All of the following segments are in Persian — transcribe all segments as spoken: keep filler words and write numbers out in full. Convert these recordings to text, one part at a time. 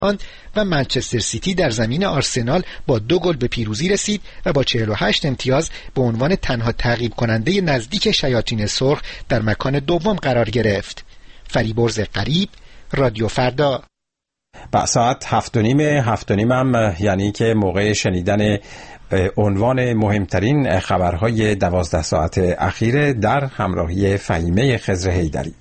و منچستر سیتی در زمین آرسنال با دو گل به پیروزی رسید و با چهل و هشت امتیاز به عنوان تنها تعقیب کننده نزدیک شیاطین سرخ در مکان دوم قرار گرفت. فریبرز قریب، رادیو فردا. با ساعت هفت و نیم هفت و نیم هم یعنی که موقع شنیدن عنوان مهمترین خبرهای دوازده ساعت اخیر در همراهی فهیمه خضر حیدری.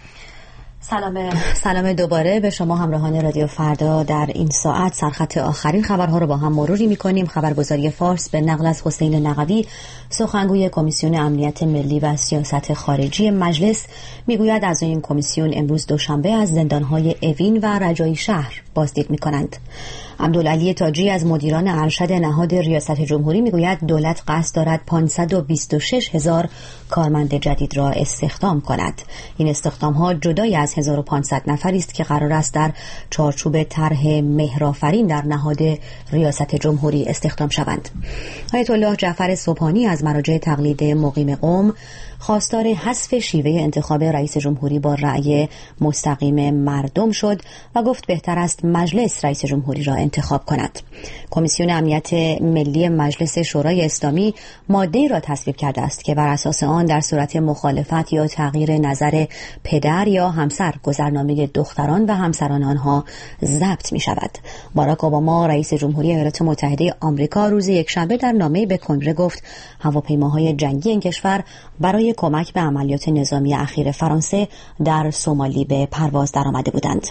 سلام سلام دوباره به شما همراهان رادیو فردا. در این ساعت سرخط آخرین خبرها رو با هم مروری می‌کنیم. خبرگزاری فارس به نقل از حسین نقوی سخنگوی کمیسیون امنیت ملی و سیاست خارجی مجلس میگوید از این کمیسیون امروز دوشنبه از زندان‌های اوین و رجایی شهر بازدید می‌کنند. عبدالعلی تاجی از مدیران ارشد نهاد ریاست جمهوری میگوید دولت قصد دارد پانصد و بیست و شش هزار کارمند جدید را استخدام کند. این استخدام‌ها جدای از هزار و پانصد نفری است که قرار است در چارچوب طرح مهرآفرین در نهاد ریاست جمهوری استخدام شوند. آیت الله جعفر سبحانی از مراجع تقلید مقیم قم خواستار حذف شیوه انتخاب رئیس جمهوری با رأی مستقیم مردم شد و گفت بهتر است مجلس رئیس جمهوری را انتخاب کند. کمیسیون امنیت ملی مجلس شورای اسلامی ماده‌ای را تصویب کرده است که بر اساس آن در صورت مخالفت یا تغییر نظر پدر یا همسر گذرنامه دختران و همسران آنها ضبط می شود. باراک اوباما رئیس جمهوری ایالات متحده آمریکا روز یکشنبه در نامه‌ای به کنگره گفت هواپیماهای جنگی این کشور برای کمک به عملیات نظامی اخیر فرانسه در سومالی به پرواز درآمده بودند.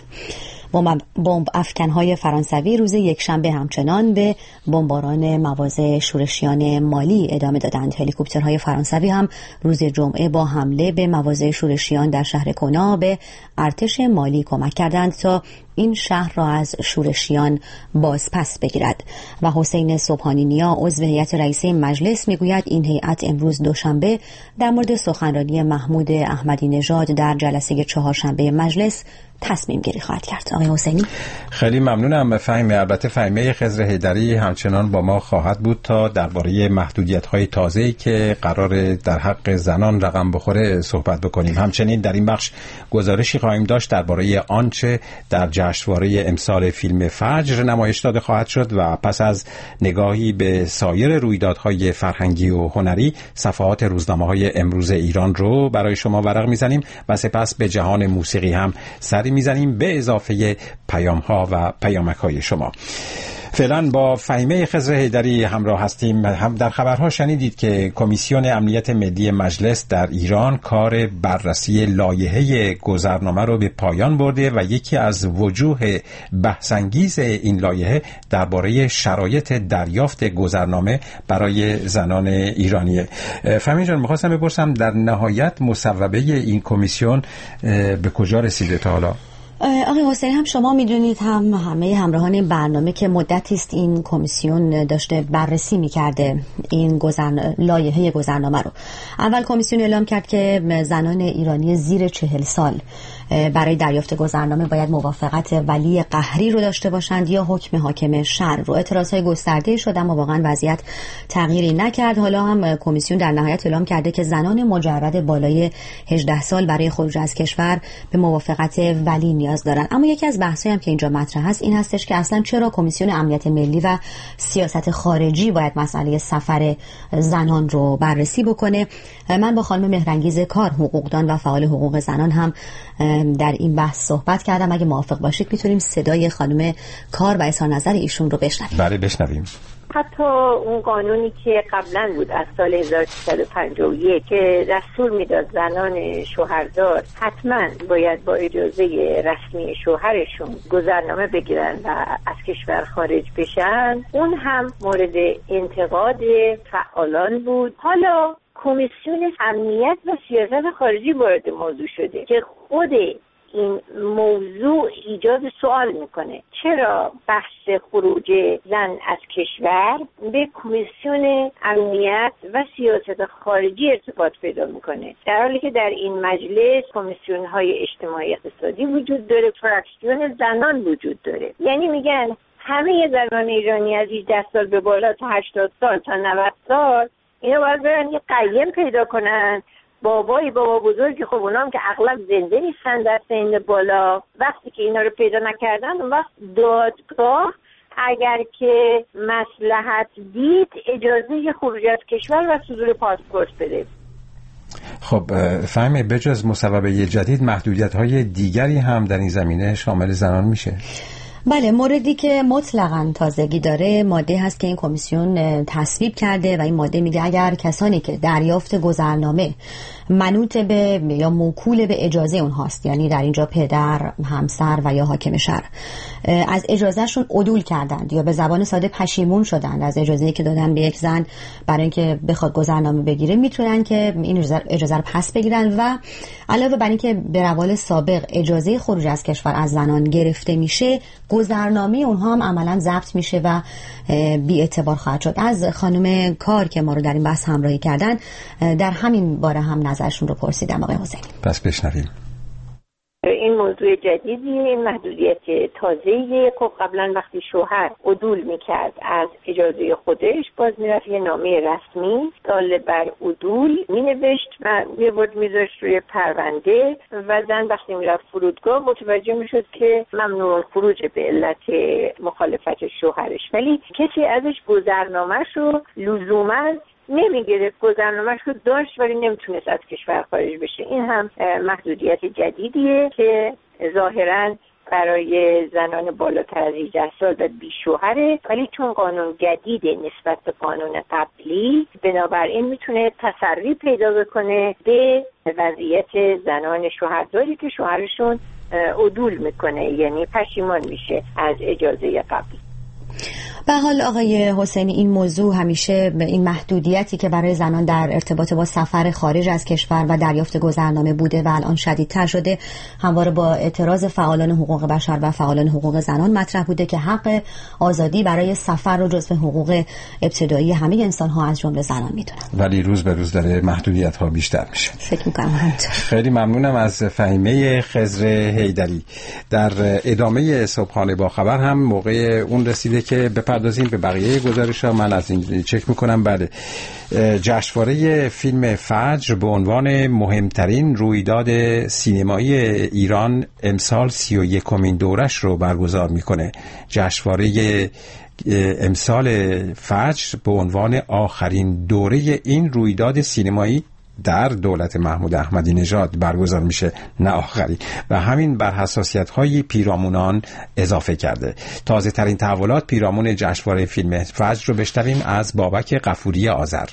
بمب افکنهای فرانسوی روز یکشنبه همچنان به بمباران مواضع شورشیان مالی ادامه دادند. هلیکوپترهای فرانسوی هم روز جمعه با حمله به مواضع شورشیان در شهر کونا به ارتش مالی کمک کردند تا این شهر را از شورشیان بازپس بگیرد. و حسین سبحانی نیا عضو هیئت رئیسه مجلس میگوید این هیئت امروز دوشنبه در مورد سخنرانی محمود احمدی نژاد در جلسه چهارشنبه مجلس تصمیم گیری خواهد کرد. آقای حسینی خیلی ممنونم. فهیمه البته فهیمه خضر حیدری همچنان با ما خواهد بود تا درباره محدودیت‌های تازه‌ای که قرار در حق زنان رقم بخوره صحبت بکنیم. همچنین در این بخش گزارشی خواهیم داشت درباره آنچه در جشنواره امسال فیلم فجر نمایش داده خواهد شد و پس از نگاهی به سایر رویدادهای فرهنگی و هنری صفحات روزنامه‌های امروز ایران رو برای شما ورق می‌زنیم و سپس به جهان موسیقی هم سری میزنیم به اضافه پیام ها و پیامک های شما. فعلا با فهیمه خضر حیدری همراه هستیم. هم در خبرها شنیدید که کمیسیون امنیت ملی مجلس در ایران کار بررسی لایحه گذرنامه رو به پایان برده و یکی از وجوه بحث‌انگیز این لایحه درباره شرایط دریافت گذرنامه برای زنان ایرانیه. فهمی جان می‌خواستم بپرسم در نهایت مصوبه این کمیسیون به کجا رسیده تا حالا؟ آقای حسینی هم شما میدونید هم همه همراهان این برنامه که مدتی است این کمیسیون داشته بررسی میکرده این گذر... لایحه گذرنامه رو. اول کمیسیون اعلام کرد که زنان ایرانی زیر چهل سال برای دریافت گذرنامه باید موافقت ولی قهری رو داشته باشند یا حکم حاکم شهر رو. اعتراضهای گسترده شد اما واقعا وضعیت تغییری نکرد. حالا هم کمیسیون در نهایت اعلام کرده که زنان مجرد بالای هجده سال برای خروج از کشور به موافقت ولی نیاز دارن. اما یکی از بحثایی هم که اینجا مطرح هست این هستش که اصلا چرا کمیسیون امنیت ملی و سیاست خارجی باید مسئله سفر زنان رو بررسی بکنه. من با خانم مهرانگیز کار حقوقدان و فعال حقوق زنان هم در این بحث صحبت کردم. اگه موافق باشید میتونیم صدای خانم کار و اظهار نظر ایشون رو بشنویم. بله بشنویم. حتی اون قانونی که قبلا بود از سال هزار و سیصد و پنجاه و یک که دستور میداد زنان شوهردار حتما باید با اجازه رسمی شوهرشون گذرنامه بگیرن و از کشور خارج بشن، اون هم مورد انتقاد فعالان بود. حالا کمیسیون امنیت و سیاست خارجی وارد موضوع شده که خود این موضوع ایجاد سوال میکنه چرا بحث خروج زن از کشور به کمیسیون امنیت و سیاست خارجی ارتباط پیدا میکنه، در حالی که در این مجلس کمیسیون های اجتماعی اقتصادی وجود داره، فراکسیون زنان وجود داره. یعنی میگن همه زنان ایرانی از هجده سال به بالا تا هشتاد سال تا نود سال اینا باید برن یه قیم پیدا کنن بابای بابا بزرگ خب اونام که اغلب زنده نیستن در سن بالا، وقتی که اینا رو پیدا نکردن اون وقت دادگاه اگر که مصلحت دید اجازه خروج از کشور و صدور پاسپورت بده. خب فهمه بجز مصوبه جدید محدودیت‌های دیگری هم در این زمینه شامل زنان میشه؟ بله، موردی که مطلقاً تازگی داره ماده هست که این کمیسیون تصویب کرده و این ماده میگه اگر کسانی که دریافت گذرنامه منوط به یا موکول به اجازه اونهاست، یعنی در اینجا پدر، همسر و یا حاکم شهر، از اجازهشون عدول کردند یا به زبان ساده پشیمون شدند از اجازه‌ای که دادن به یک زن برای اینکه بخواد گذرنامه بگیره، میتونن که این اجازه رو پس بگیرن و علاوه بر اینکه به روال سابق اجازه خروج از کشور از زنان گرفته میشه، گذرنامه اونها هم عملاً ضبط میشه و بی اعتبار خواهد شد. از خانم کار که ما رو در این بحث همراهی کردن در همین باره هم نظرشون رو پرسیدم آقای حسینی. پس بشنویم. این موضوع جدیدیه، این محدودیت تازه‌ایه. خب قبلا وقتی شوهر عدول میکرد از اجازه خودش، باز میرفت یه نامه رسمی دال بر عدول مینوشت و یه بود میذاشت روی پرونده و زن وقتی میرفت فرودگاه متوجه میشد که ممنوع خروج به علت مخالفت شوهرش، ولی کسی ازش گذرنامه‌ش رو لزوما نمیگرفت. گذرنامه‌اش رو داشت ولی نمیتونست از کشور خارج بشه. این هم محدودیت جدیدیه که ظاهراً برای زنان بالاتر از هجده سال و بی شوهره، ولی چون قانون جدیده نسبت به قانون قبلی، بنابراین میتونه تسری پیدا بکنه به وضعیت زنان شوهرداری که شوهرشون عدول میکنه، یعنی پشیمان میشه از اجازه قبلی. به حال آقای حسینی، این موضوع همیشه این محدودیتی که برای زنان در ارتباط با سفر خارج از کشور و دریافت گذرنامه بوده و الان شدیدتر شده، همواره با اعتراض فعالان حقوق بشر و فعالان حقوق زنان مطرح بوده که حق آزادی برای سفر رو جزو حقوق ابتدایی همه انسان ها از جمله زنان میدونن، ولی روز به روز داره محدودیت ها بیشتر میشه. فکر میکنم همینطور. خیلی ممنونم از فهیمه خضر حیدری. در ادامه صبحانه با خبر هم موقع اون رسیده که بپردازیم به بقیه گزارش‌ها. من از این چک میکنم. بله، جشنواره فیلم فجر به عنوان مهمترین رویداد سینمایی ایران امسال سی و یکمین دورش رو برگزار میکنه. جشنواره امسال فجر به عنوان آخرین دوره این رویداد سینمایی در دولت محمود احمدی نژاد برگزار میشه، نه آخری، و همین بر حساسیت‌های پیرامونان اضافه کرده. تازه ترین تحولات پیرامون جشنواره فیلم فجر رو بشنویم از بابک غفوری آذر.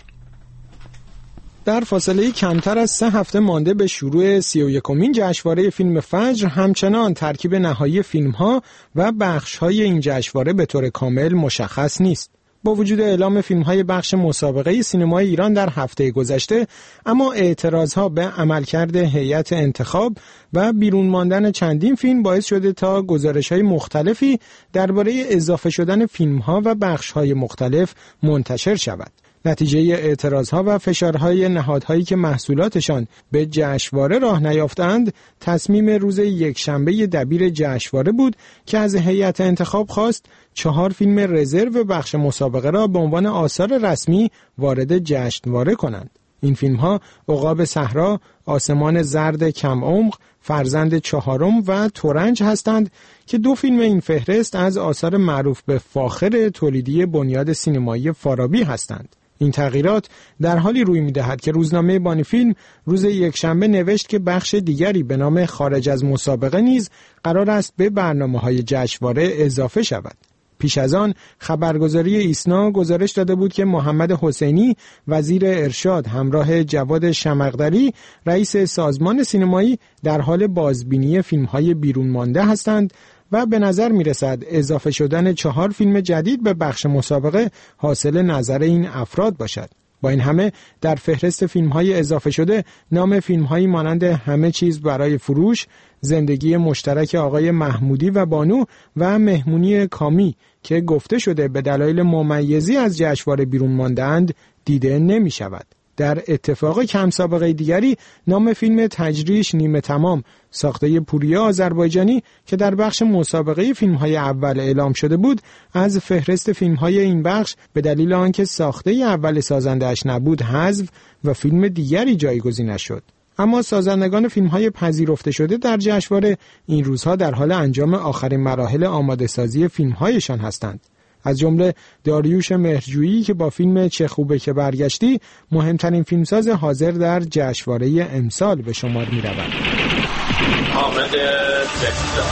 در فاصله کمتر از سه هفته مانده به شروع سی و یکمین جشنواره فیلم فجر، همچنان ترکیب نهایی فیلم‌ها و بخش‌های این جشنواره به طور کامل مشخص نیست. با وجود اعلام فیلم‌های بخش مسابقه سینمای ایران در هفته گذشته، اما اعتراضها به عملکرد هیئت انتخاب و بیرون ماندن چندین فیلم باعث شده تا گزارش‌های مختلفی درباره اضافه شدن فیلم‌ها و بخش‌های مختلف منتشر شود. نتیجه اعتراضها و فشارهای نهادهایی که محصولاتشان به جشنواره راه نیافتند، تصمیم روز یکشنبه دبیر جشنواره بود که از هیئت انتخاب خواست چهار فیلم رزرو بخش مسابقه را به عنوان آثار رسمی وارد جشنواره کنند. این فیلم‌ها عقاب صحرا، آسمان زرد کم عمق، فرزند چهارم و تورنج هستند که دو فیلم این فهرست از آثار معروف به فاخر تولیدی بنیاد سینمایی فارابی هستند. این تغییرات در حالی روی می‌دهد که روزنامه بانی فیلم روز یکشنبه نوشت که بخش دیگری به نام خارج از مسابقه نیز قرار است به برنامه‌های جشنواره اضافه شود. پیش از آن خبرگزاری ایسنا گزارش داده بود که محمد حسینی وزیر ارشاد همراه جواد شمقدری رئیس سازمان سینمایی در حال بازبینی فیلم‌های بیرون مانده هستند و به نظر می رسد اضافه شدن چهار فیلم جدید به بخش مسابقه حاصل نظر این افراد باشد. با این همه در فهرست فیلم‌های اضافه شده نام فیلم‌هایی مانند همه چیز برای فروش، زندگی مشترک آقای محمودی و بانو و مهمونی کامی که گفته شده به دلایل ممیزی از جشنواره بیرون مانده‌اند دیده نمی شود. در اتفاق کم سابقه دیگری نام فیلم تجریش نیمه تمام ساخته پوریا آذربایجانی که در بخش مسابقه فیلم‌های اول اعلام شده بود از فهرست فیلم‌های این بخش به دلیل آنکه ساخته اول سازنده‌اش نبود حذف و فیلم دیگری جایگزینش شد. اما سازندگان فیلم‌های پذیرفته شده در جشنواره این روزها در حال انجام آخرین مراحل آماده‌سازی فیلم‌هایشان هستند. از جمله داریوش مهرجویی که با فیلم چه خوبه که برگشتی مهمترین فیلمساز حاضر در جشنواره امسال به شمار می‌رود. حامد زفتا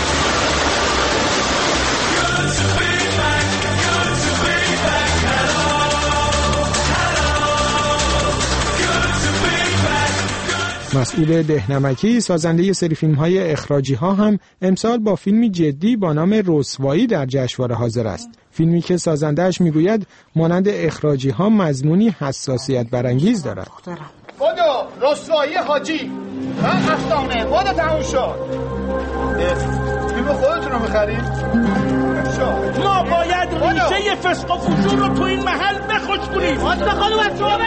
مسئول دهنمکی سازنده ی سری فیلم‌های اخراجی ها هم امسال با فیلمی جدی با نام رسوایی در جشنواره حاضر است. فیلمی که سازنده‌اش میگوید مانند اخراجی ها مضمونی حساسیت برانگیز دارد. بودو رسوایی حاجی من افسانه بودو تموم شد. فیلم خودتون رو می‌خرید؟ ما باید ریشه فسق و فجور رو تو این محل بخشونیم. واسه خانم از شما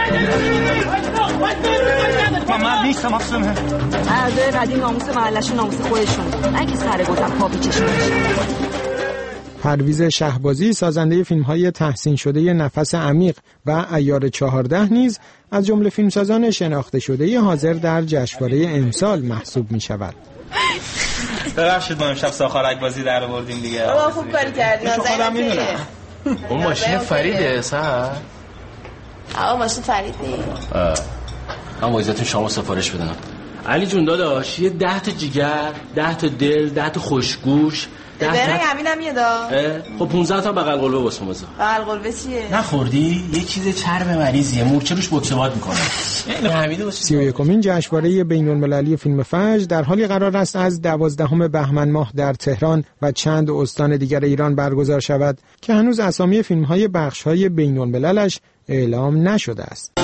من نیستم اصلا. عرضه قدیم ناموس محلشون ناموس خودشون. اگه سر گفتم پاپیچشون بشه. پرویز شهبازی سازنده فیلم‌های تحسین شده نفس عمیق و عیار چهارده نیز از جمله فیلمسازان شناخته شده حاضر در جشنواره امسال محسوب می‌شود. ببخشید ما امشب ساخارک بازی در آوردیم دیگه. آقا خوب کاری کردی. خودم میدونم. اون ماشین فریده سر. آقا ماشین فرید نیست. من وایزتون شما سفارش بدم. علی جون داداش یه ده تا جیگر، ده تا دل، ده تا خوشگوش، ده تا برای همینم یه دا. خب پانزده تا بغل قلبه واسه مزه. بغل قلبه چیه؟ نخوردی؟ یه چیز چرب مریضیه، مورچه روش بوکسوات میکنه. یعنی حمیده باشه. سی و یکمین جشنواره بین‌المللی فیلم فجر در حالی قرار است از دوازدهم بهمن ماه در تهران و چند استان دیگر ایران برگزار شود که هنوز اسامی فیلم‌های بخش‌های بین‌المللش اعلام نشده است.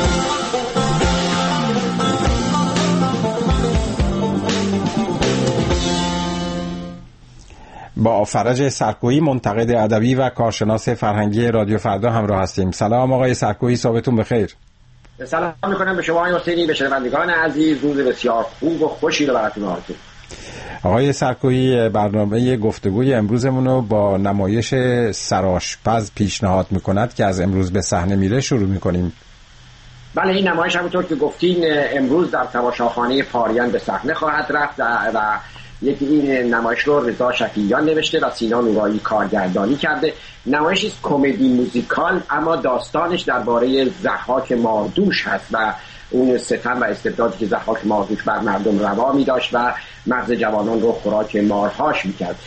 با فرج سرکویی منتقد ادبی و کارشناس فرهنگی رادیو فردا همراه هستیم. سلام آقای سرکویی، صبحتون بخیر. سلام میکنم به شما آقای حسینی، به شنوندگان عزیز. روز بسیار خوب و خوشی رو براتون آرزو. آقای سرکویی، برنامه گفتگوی امروزمون رو با نمایش سرآشپز پیشنهاد میکند که از امروز به صحنه میره شروع میکنیم. بله، این نمایش همونطور که گفتین امروز در تماشاخانه پاریان به صحنه خواهد رفت و یکی این نمایش رو رضا شفیعیان نوشته و سینا نورایی کارگردانی کرده. نمایشی کمدی موزیکال اما داستانش درباره ضحاک ماردوش هست و اون ستم و استبدادی که ضحاک ماردوش بر مردم روا می داشت و مغز جوانان رو خوراک مارهاش می کرد.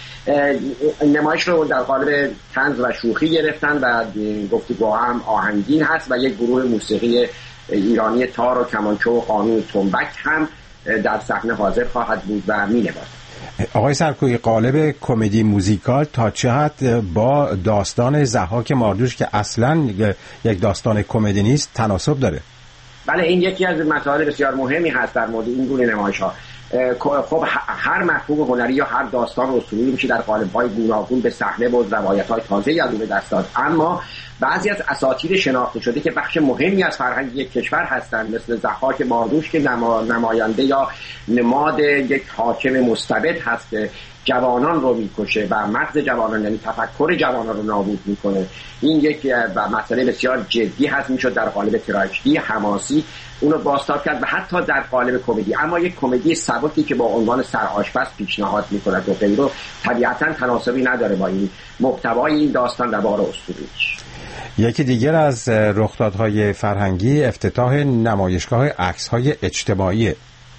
نمایش رو در قالب طنز و شوخی گرفتن و گفتگو هم آهنگین هست و یک گروه موسیقی ایرانی تار و کمانچه و قانون تنبک هم در صحنه حاضر خواهد بود و می نوازد. آقای سرکویی، قالب کمدی موزیکال تا چه حد با داستان ضحاک ماردوش که اصلا یک داستان کمدی نیست تناسب داره؟ بله، این یکی از مسائل بسیار مهمی هست در مورد این گونه نمایش‌ها. خب هر مفهوم هنری یا هر داستان اسطوری میشه در قالب‌های گوناگون به صحنه برد، روایت‌های تازه‌ای از اون به دست داد. اما بعضی از اساطیر شناخته شده که بخش مهمی از فرهنگ یک کشور هستند، مثل ضحاک ماردوش که نما... نماینده یا نماد یک حاکم مستبد هست که جوانان رو میکشه و مغز جوانان یعنی تفکر جوانان رو نابود میکنه. این یک مسئله بسیار جدی هست، میشد در قالب تراژدی حماسی اونو بازتاب کرد و حتی در قالب کمدی. اما یک کمدی سبکی که با عنوان سرآشپز پیشنهاد میکند و غیره طبیعتا تناسبی نداره با این محتوای این داستان در بار اسطوریش. یکی دیگر از رخدادهای فرهنگی افتتاح نمایشگاه عکس‌های اجتماعی.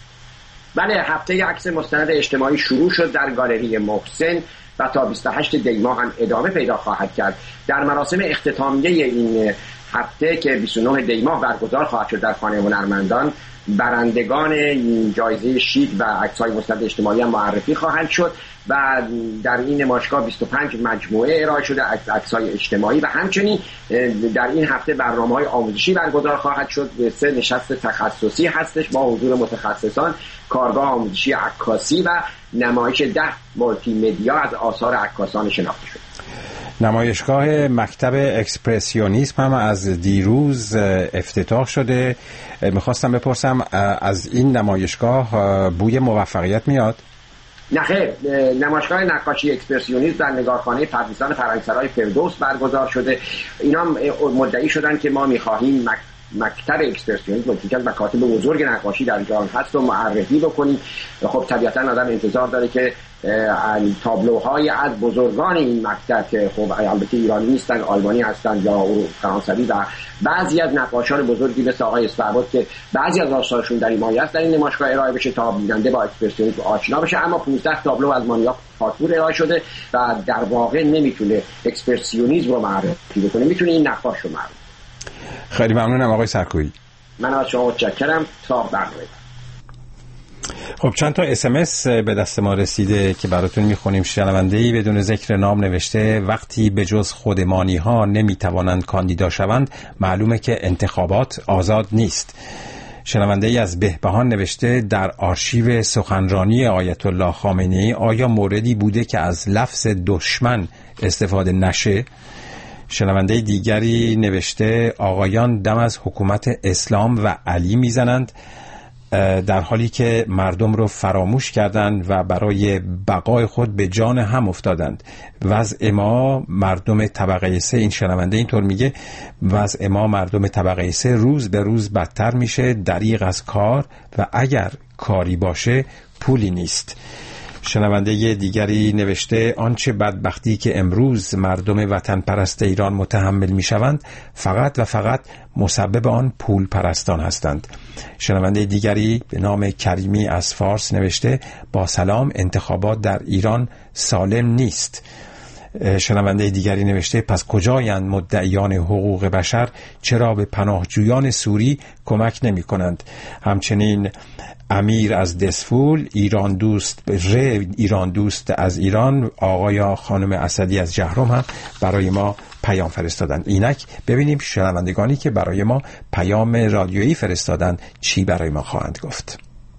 بله، هفته عکس مستند اجتماعی شروع شد در گالری محسن و تا بیست و هشتم دی ماه هم ادامه پیدا خواهد کرد. در مراسم اختتامیه این هفته که بیست و نهم دی ماه برگزار خواهد شد در خانه هنرمندان، برندگان جایزه شیک و عکس‌های مستند اجتماعی هم معرفی خواهند شد و در این نمایشگاه بیست و پنج مجموعه ارائه شده عکس‌های اجتماعی و همچنین در این هفته برنامه‌های آموزشی برگزار خواهد شد. سه نشست تخصصی هستش با حضور متخصصان، کارگاه آموزشی عکاسی و نمایش ده مولتی مدیا از آثار عکاسان شناخته شده. نمایشگاه مکتب اکسپرسیونیسم هم از دیروز افتتاح شده. میخواستم بپرسم از این نمایشگاه بوی موفقیت میاد؟ نه خیر، نمایشگاه نقاشی اکسپرسیونیسم در نگارخانه پردیسان فرنگسرای فردوس برگزار شده. اینا مدعی شدن که ما میخواهیم مک... مکتب اکسپرسیونیسم که از مکاتب بزرگ نقاشی در جهان هست رو معرفی بکنیم. خب طبیعتا آدم انتظار داره که تابلوهای از بزرگان این مکتب که خب البته ایرانی نیستن، آلمانی هستن یا فرانسوی و بعضی از نقاشان بزرگی مثل آقای استعباد که بعضی از آثارشون در این مایه است در این نمایشگاه ارائه بشه تا بیننده با اکسپرسیونیسم آشنا بشه. اما پانزده تابلو از مانیا پاتور ارائه شده و در واقع نمیتونه اکسپرسیونیسم رو معرفی بکنه، میتونه این نقاش رو معرفی. خیلی ممنونم آقای سرکویی. من از شما متشکرم. تا برنامه. خب چند تا اس ام اس به دست ما رسیده که براتون میخونیم. شنونده‌ای بدون ذکر نام نوشته وقتی به جز خودمانی ها نمیتوانند کاندیدا شوند معلومه که انتخابات آزاد نیست. شنونده‌ای از بهبهان نوشته در آرشیو سخنرانی آیت الله خامنه‌ای آیا موردی بوده که از لفظ دشمن استفاده نشه؟ شنونده دیگری نوشته آقایان دم از حکومت اسلام و علی میزنند در حالی که مردم رو فراموش کردند و برای بقای خود به جان هم افتادند. وضع ما مردم طبقه سه، این شنونده اینطور میگه، وضع ما مردم طبقه سه روز به روز بدتر میشه، دریغ از کار و اگر کاری باشه پولی نیست. شنونده دیگری نوشته آنچه بدبختی که امروز مردم وطن پرست ایران متحمل می شوند فقط و فقط مسبب آن پول پرستان هستند. شنونده دیگری به نام کریمی از فارس نوشته با سلام، انتخابات در ایران سالم نیست. شنونده دیگری نوشته پس کجایند مدعیان حقوق بشر؟ چرا به پناهجویان سوری کمک نمی کنند؟ همچنین امیر از دسفول، ایران دوست ر ایران دوست از ایران، آقای خانم اسدی از جهرم هم برای ما پیام فرستادن. اینک ببینیم شنوندگانی که برای ما پیام رادیویی فرستادن چی برای ما خواهند گفت.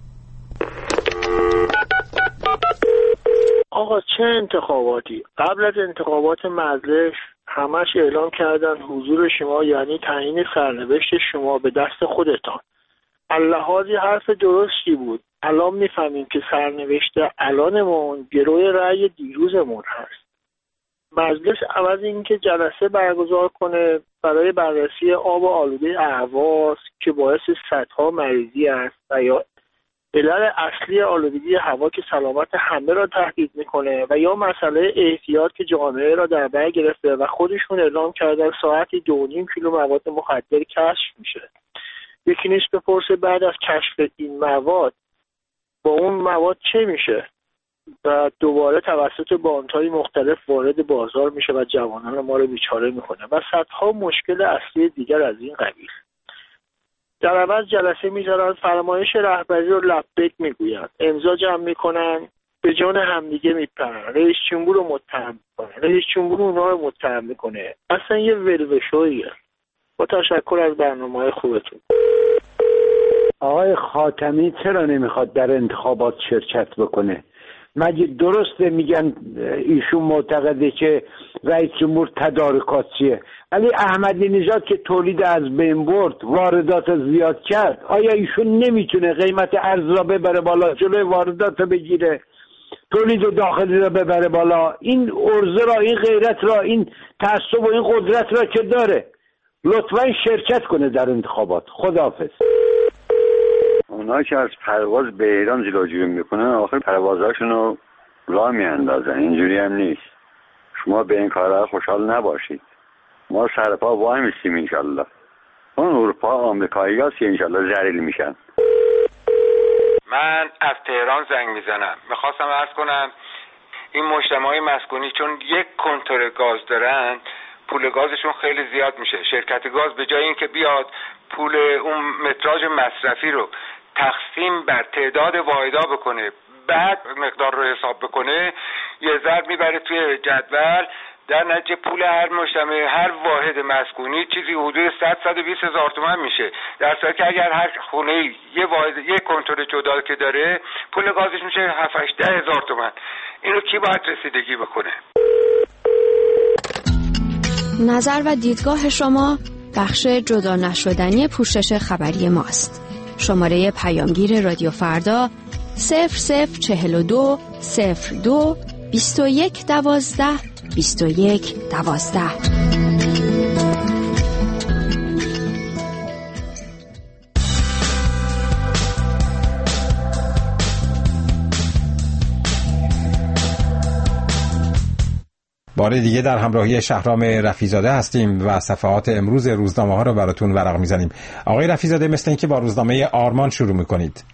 آقا چه انتخاباتی؟ قبل از انتخابات مجلس همش اعلام کردن حضور شما یعنی تعیین سرنوشت شما به دست خودتان. اللحاظی حرف درستی بود. الان میفهمیم که سرنوشت الانمون گروه رأی دیروزمون هست. مجلس عوض این که جلسه برگزار کنه برای بررسی آب آلوده اهواز که باعث صدها مریضی است و یا علل اصلی آلودگی هوا که سلامت همه را تهدید میکنه و یا مسئله احتیاط که جامعه را در بر گرفته و خودشون اعلام کردن ساعتی دو و نیم کیلو مواد مخدر کشف میشه. یکی نیست بپرسه بعد از کشف این مواد با اون مواد چه میشه و دوباره توسط بانک‌های مختلف وارد بازار میشه و جوانان ما رو بیچاره میکنه و صدها مشکل اصلی دیگر از این قبیل. در عوض جلسه میذارن، فرمایش رهبری رو لبیک میگوین، امضا جمع میکنن، به جان همدیگه میپرن، رئیس جمهور رو متهم میکنه، رئیس جمهور اونها رو متهم میکنه. اصلا یه ولوشویه. با تشکر از برنامه‌های خوبتون. آقای خاتمی چرا نمیخواد در انتخابات شرکت بکنه؟ مگه درسته میگن ایشون معتقده که رئیس جمهور تدارکاتیه، ولی احمدی نژاد که تولید از بین برد، واردات زیاد کرد، آیا ایشون نمیتونه قیمت ارز را ببره بالا، جلوی واردات را بگیره، تولید داخلی را ببره بالا؟ این ارزه را، این غیرت را، این تعصب و این قدرت را که داره. لطفا شرکت کنه در انتخابات. خداحافظ. اونا که از پرواز به ایران جلوگیری میکنن آخر پروازهاشون رو راه میاندازن. اینجوری هم نیست. شما به این کارها خوشحال نباشید. ما سرپا وای میستیم انشالله. اون اروپا آمریکایی هست که انشالله ذلیل میشن. من از تهران زنگ میزنم. میخواستم عرض کنم این مجتمعای مسکونی چون یک کنتور گاز دارن پول گازشون خیلی زیاد میشه. شرکت گاز به جای اینکه بیاد پول اون متراژ مصرفی رو تقسیم بر تعداد واحدها بکنه بعد مقدار رو حساب بکنه یه ضرب میبره توی جدول، در نتیجه پول هر مجتمع هر واحد مسکونی چیزی حدود صد تا صد و بیست هزار تومان میشه، در صورتی که اگر هر خونه یه واحد یه کنتور جدا که داره پول گازش میشه هفت هشت هزار تومان. اینو کی باید رسیدگی بکنه؟ نظر و دیدگاه شما بخش جدا نشدنی پوشش خبری ماست. شماره پیامگیر رادیو فردا صفر صفر چهل و دو صفر دو بیست و یک دوازده بیست و یک دوازده. بار دیگه در همراهی شهرام رفیزاده هستیم و صفحات امروز روزنامه ها رو براتون ورق میزنیم. آقای رفیزاده، مثل اینکه با روزنامه آرمان شروع میکنید.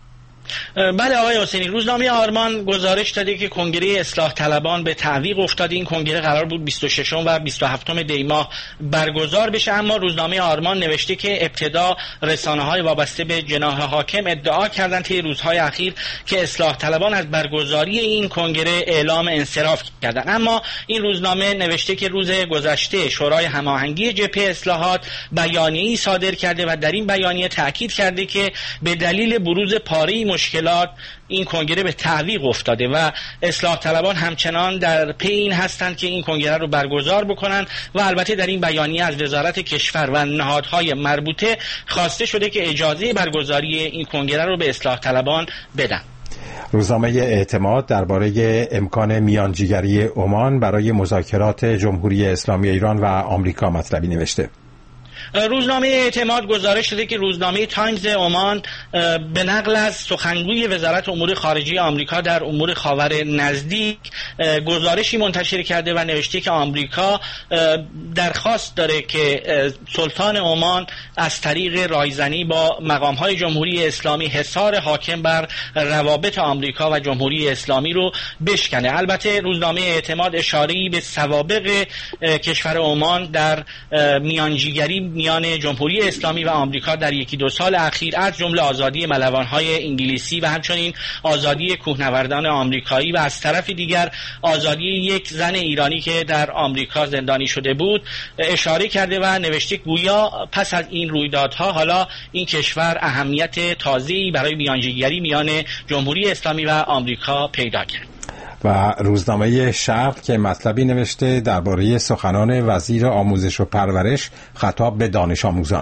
بله آقای حسینی، روزنامه آرمان گزارش داده که کنگره اصلاح طلبان به تعویق افتاده. این کنگره قرار بود بیست و ششم و بیست و هفتم دی ماه برگزار بشه، اما روزنامه آرمان نوشته که ابتدا رسانه‌های وابسته به جناح حاکم ادعا کردند طی روزهای اخیر که اصلاح طلبان از برگزاری این کنگره اعلام انصراف کردند، اما این روزنامه نوشته که روز گذشته شورای هماهنگی جبهه اصلاحات بیانیه‌ای صادر کرده و در این بیانیه تاکید کرده که به دلیل بروز پاره‌ای مشکلات این کنگره به تعویق افتاده و اصلاح طلبان همچنان در پی این هستند که این کنگره رو برگزار بکنن و البته در این بیانیه از وزارت کشور و نهادهای مربوطه خواسته شده که اجازه برگزاری این کنگره رو به اصلاح طلبان بدن. روزنامه اعتماد درباره امکان میانجیگری عمان برای مذاکرات جمهوری اسلامی ایران و آمریکا مطلبی نوشته. روزنامه اعتماد گزارش داده که روزنامه تایمز عمان به نقل از سخنگوی وزارت امور خارجه آمریکا در امور خاور نزدیک گزارشی منتشر کرده و نوشته که آمریکا درخواست داره که سلطان عمان از طریق رایزنی با مقام‌های جمهوری اسلامی حصار حاکم بر روابط آمریکا و جمهوری اسلامی رو بشکنه. البته روزنامه اعتماد اشاره‌ای به سوابق کشور عمان در میانجیگری میان جمهوری اسلامی و آمریکا در یکی دو سال اخیر از جمله آزادی ملوان‌های انگلیسی و همچنین آزادی کوهنوردان آمریکایی و از طرف دیگر آزادی یک زن ایرانی که در آمریکا زندانی شده بود اشاره کرده و نوشته گویا پس از این رویدادها حالا این کشور اهمیت تازه‌ای برای میانجیگری میان جمهوری اسلامی و آمریکا پیدا کرد. و روزنامه شرق که مطلبی نوشته درباره سخنان وزیر آموزش و پرورش خطاب به دانش آموزان.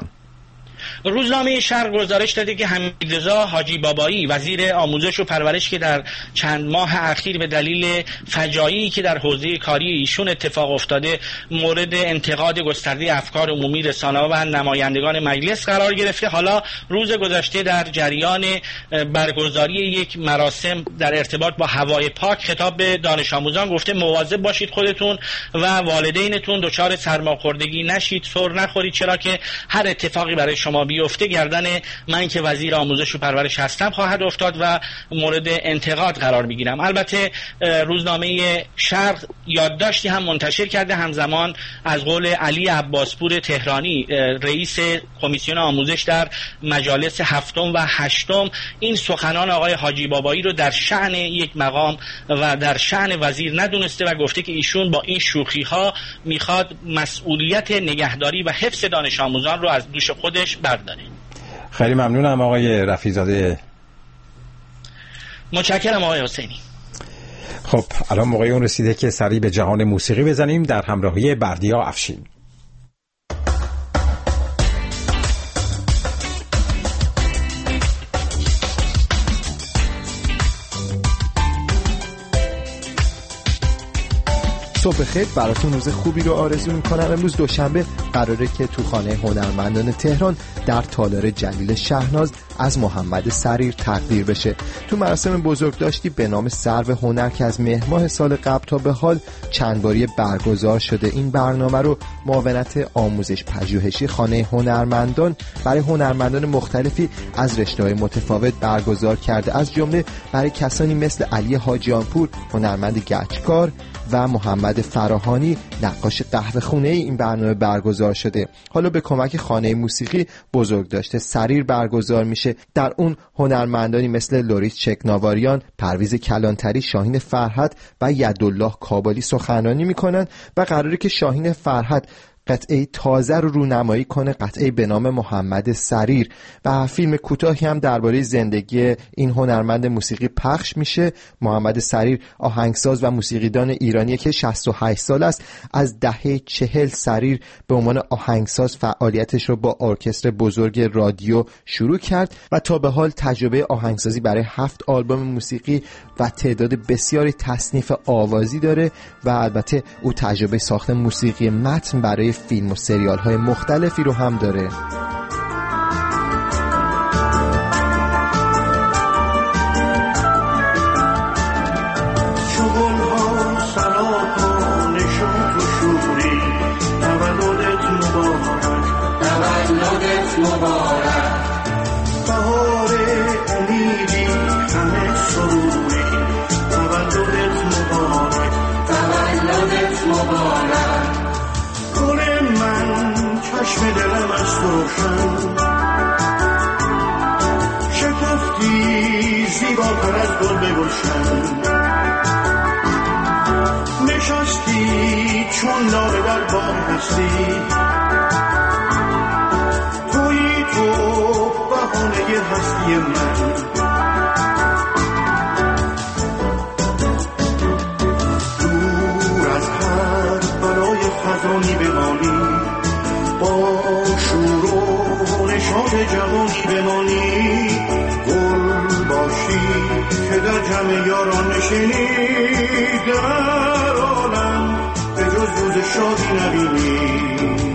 روزنامه شرق گزارش داده که حمیدرضا حاجی بابایی وزیر آموزش و پرورش که در چند ماه اخیر به دلیل فجایعی که در حوزه کاری ایشون اتفاق افتاده مورد انتقاد گسترده افکار عمومی، رسانه‌ها و نمایندگان مجلس قرار گرفته، حالا روز گذشته در جریان برگزاری یک مراسم در ارتباط با هوای پاک خطاب به دانش آموزان گفته مواظب باشید خودتون و والدینتون دچار سرماخوردگی نشید، سر نخورید، چرا که هر اتفاقی برای شما بیفته گردن من که وزیر آموزش و پرورش هستم خواهد افتاد و مورد انتقاد قرار میگیرم. البته روزنامه شرق یادداشتی هم منتشر کرده همزمان از قول علی عباسپور تهرانی رئیس کمیسیون آموزش در مجالس هفتم و هشتم این سخنان آقای حاجی بابایی رو در شأن یک مقام و در شأن وزیر ندونسته و گفته که ایشون با این شوخی ها میخواد مسئولیت نگهداری و حفظ دانش آموزان رو از دوش خودش برداره. خیلی ممنونم آقای رفیزاده. متشکرم آقای حسینی. خب الان موقع اون رسیده که سری به جهان موسیقی بزنیم در همراهی بردیا افشین. صبح خیر، براتون روز خوبی رو آرزو میکنم. امروز دوشنبه قراره که تو خانه هنرمندان تهران در تالار جلیل شهناز از محمد سریر تقدیر بشه. تو مراسم بزرگداشتی به نام سرو هنر که از مهر ماه سال قبل تا به حال چند باری برگزار شده، این برنامه رو معاونت آموزش پژوهشی خانه هنرمندان برای هنرمندان مختلفی از رشته‌های متفاوت برگزار کرده، از جمله برای کسانی مثل علی حاجیانپور هنرمند گچکار و محمد فراهانی نقاش قهوه خونه این برنامه برگزار شده. حالا به کمک خانه موسیقی بزرگداشت سریر برگزار میشه. در اون هنرمندانی مثل لوریس چکناواریان، پرویز کلانتری، شاهین فرهد و یدالله کابلی سخنرانی میکنن و قراره که شاهین فرهد قطعه تازه رو رونمایی کنه، قطعه به نام محمد سریر، و فیلم کوتاهی هم درباره زندگی این هنرمند موسیقی پخش میشه. محمد سریر آهنگساز و موسیقیدان ایرانی که شصت و هشت سال است. از دهه چهل سریر به عنوان آهنگساز فعالیتش رو با ارکستر بزرگ رادیو شروع کرد و تا به حال تجربه آهنگسازی برای هفت آلبوم موسیقی و تعداد بسیاری تصنیف آوازی داره و البته او تجربه ساخت موسیقی متن برای فیلم و سریال های مختلفی رو هم داره. شکفتی زیباتر از گل به گلشن، نشستی چون لاله در باغ هستی، تویی تو بهانه هستی من. دور از هر برای خزانی بمانی، با شور و نشاط جوانی بمانی، گل باشی که در جمع یاران نشینی، در عالم به جز روز شادی نبینی.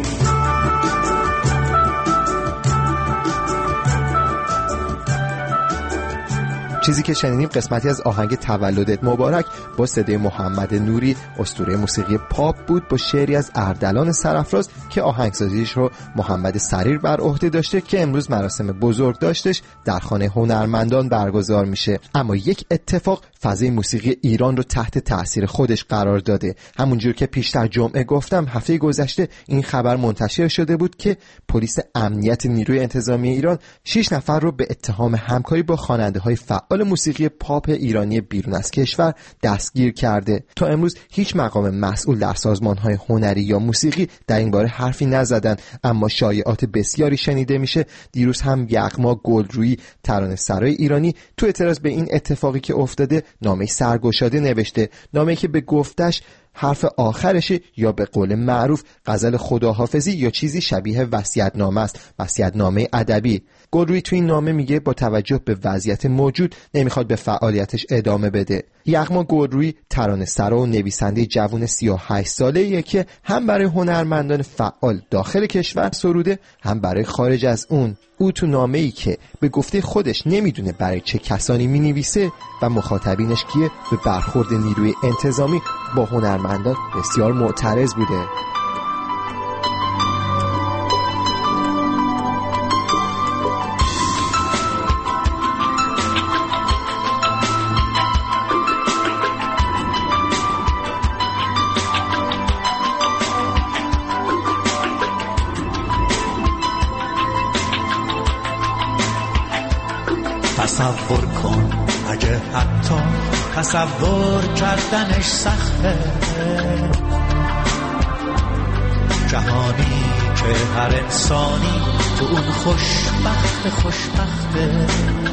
چیزی که شنیدیم قسمتی از آهنگ تولدت مبارک با صدای محمد نوری، اسطوره موسیقی پاپ بود، با شعری از اردلان سرافراز که آهنگسازیش رو محمد سریر بر عهده داشته که امروز مراسم بزرگ داشتش در خانه هنرمندان برگزار میشه. اما یک اتفاق فضای موسیقی ایران رو تحت تأثیر خودش قرار داده. همونجور که پیشتر جمعه گفتم، هفته گذشته این خبر منتشر شده بود که پلیس امنیت نیروی انتظامی ایران شش نفر رو به اتهام همکاری با خواننده‌های فعال موسیقی پاپ ایرانی بیرون از کشور دستگیر کرده. تا امروز هیچ مقام مسئول در سازمان‌های هنری یا موسیقی در این باره حرفی نزدن، اما شایعات بسیاری شنیده میشه. دیروز هم یغما گلرویی، ترانه‌سرای ایرانی، تو اعتراض به این اتفاقی که افتاده نامه سرگشاده نوشته، نامه‌ای که به گفتش حرف آخرشه یا به قول معروف غزل خداحافظی یا چیزی شبیه وصیت‌نامه است، وصیت‌نامه ادبی. گلرویی تو این نامه میگه با توجه به وضعیت موجود نمیخواد به فعالیتش ادامه بده. یغما گلرویی ترانه‌سرا و نویسنده جوان سی و هشت ساله‌ایه که هم برای هنرمندان فعال داخل کشور سروده، هم برای خارج از اون. او تو نامه‌ای که به گفته خودش نمیدونه برای چه کسانی مینویسه و مخاطبینش کیه، به برخورد نیروی انتظامی با هنرمندان بسیار معترض بوده. تصور کن اگه حتی تصور کردنش سخته، جهانی که هر انسانی تو اون خوشبخت خوشبخته،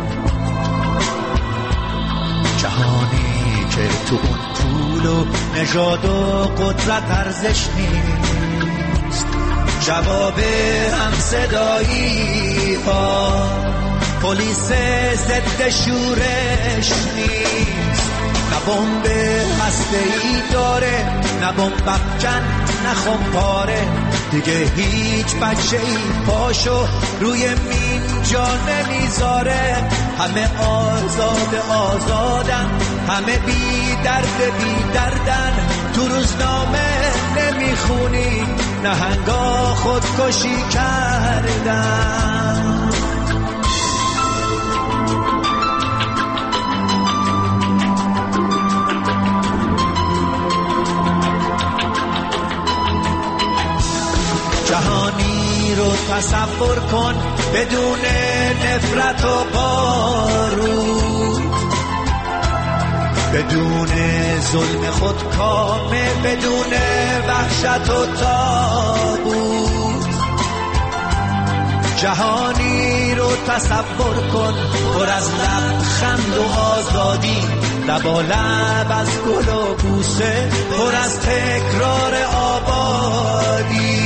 جهانی که تو اون پول و نژاد و قدرت ارزش نیست، جواب هم صدایی ها پلیس ضد شورش نیست، نه بمب هسته‌ای داره، نه بمب افکن، نه خمپاره، دیگه هیچ بچه‌ای پاشو روی مین جا نمیذاره، همه آزاد آزادن، همه بی درد بی دردن، تو روزنامه نمیخونی نهنگا خودکشی کردن. جهانی رو تصور کن بدون نفرت و بارود، بدون ظلم خود کامه، بدون وحشت و تابوت. جهانی رو تصور کن پر از لبخند و آزادی، لبا لب از گل و بوسه، پر از تکرار آبادی.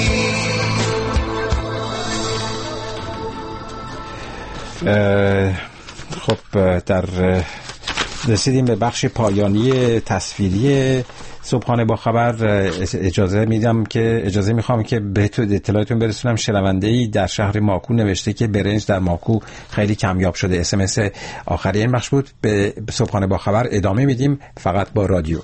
خب در رسیدیم به بخش پایانی تصویری صبحانه با خبر. اجازه میدم که اجازه میخوام که به اطلاعاتتون برسونم. شنونده‌ای در شهر ماکو نوشته که برنج در ماکو خیلی کمیاب شده. اس ام اس آخری این بخش بود. به صبحانه با خبر ادامه میدیم فقط با رادیو.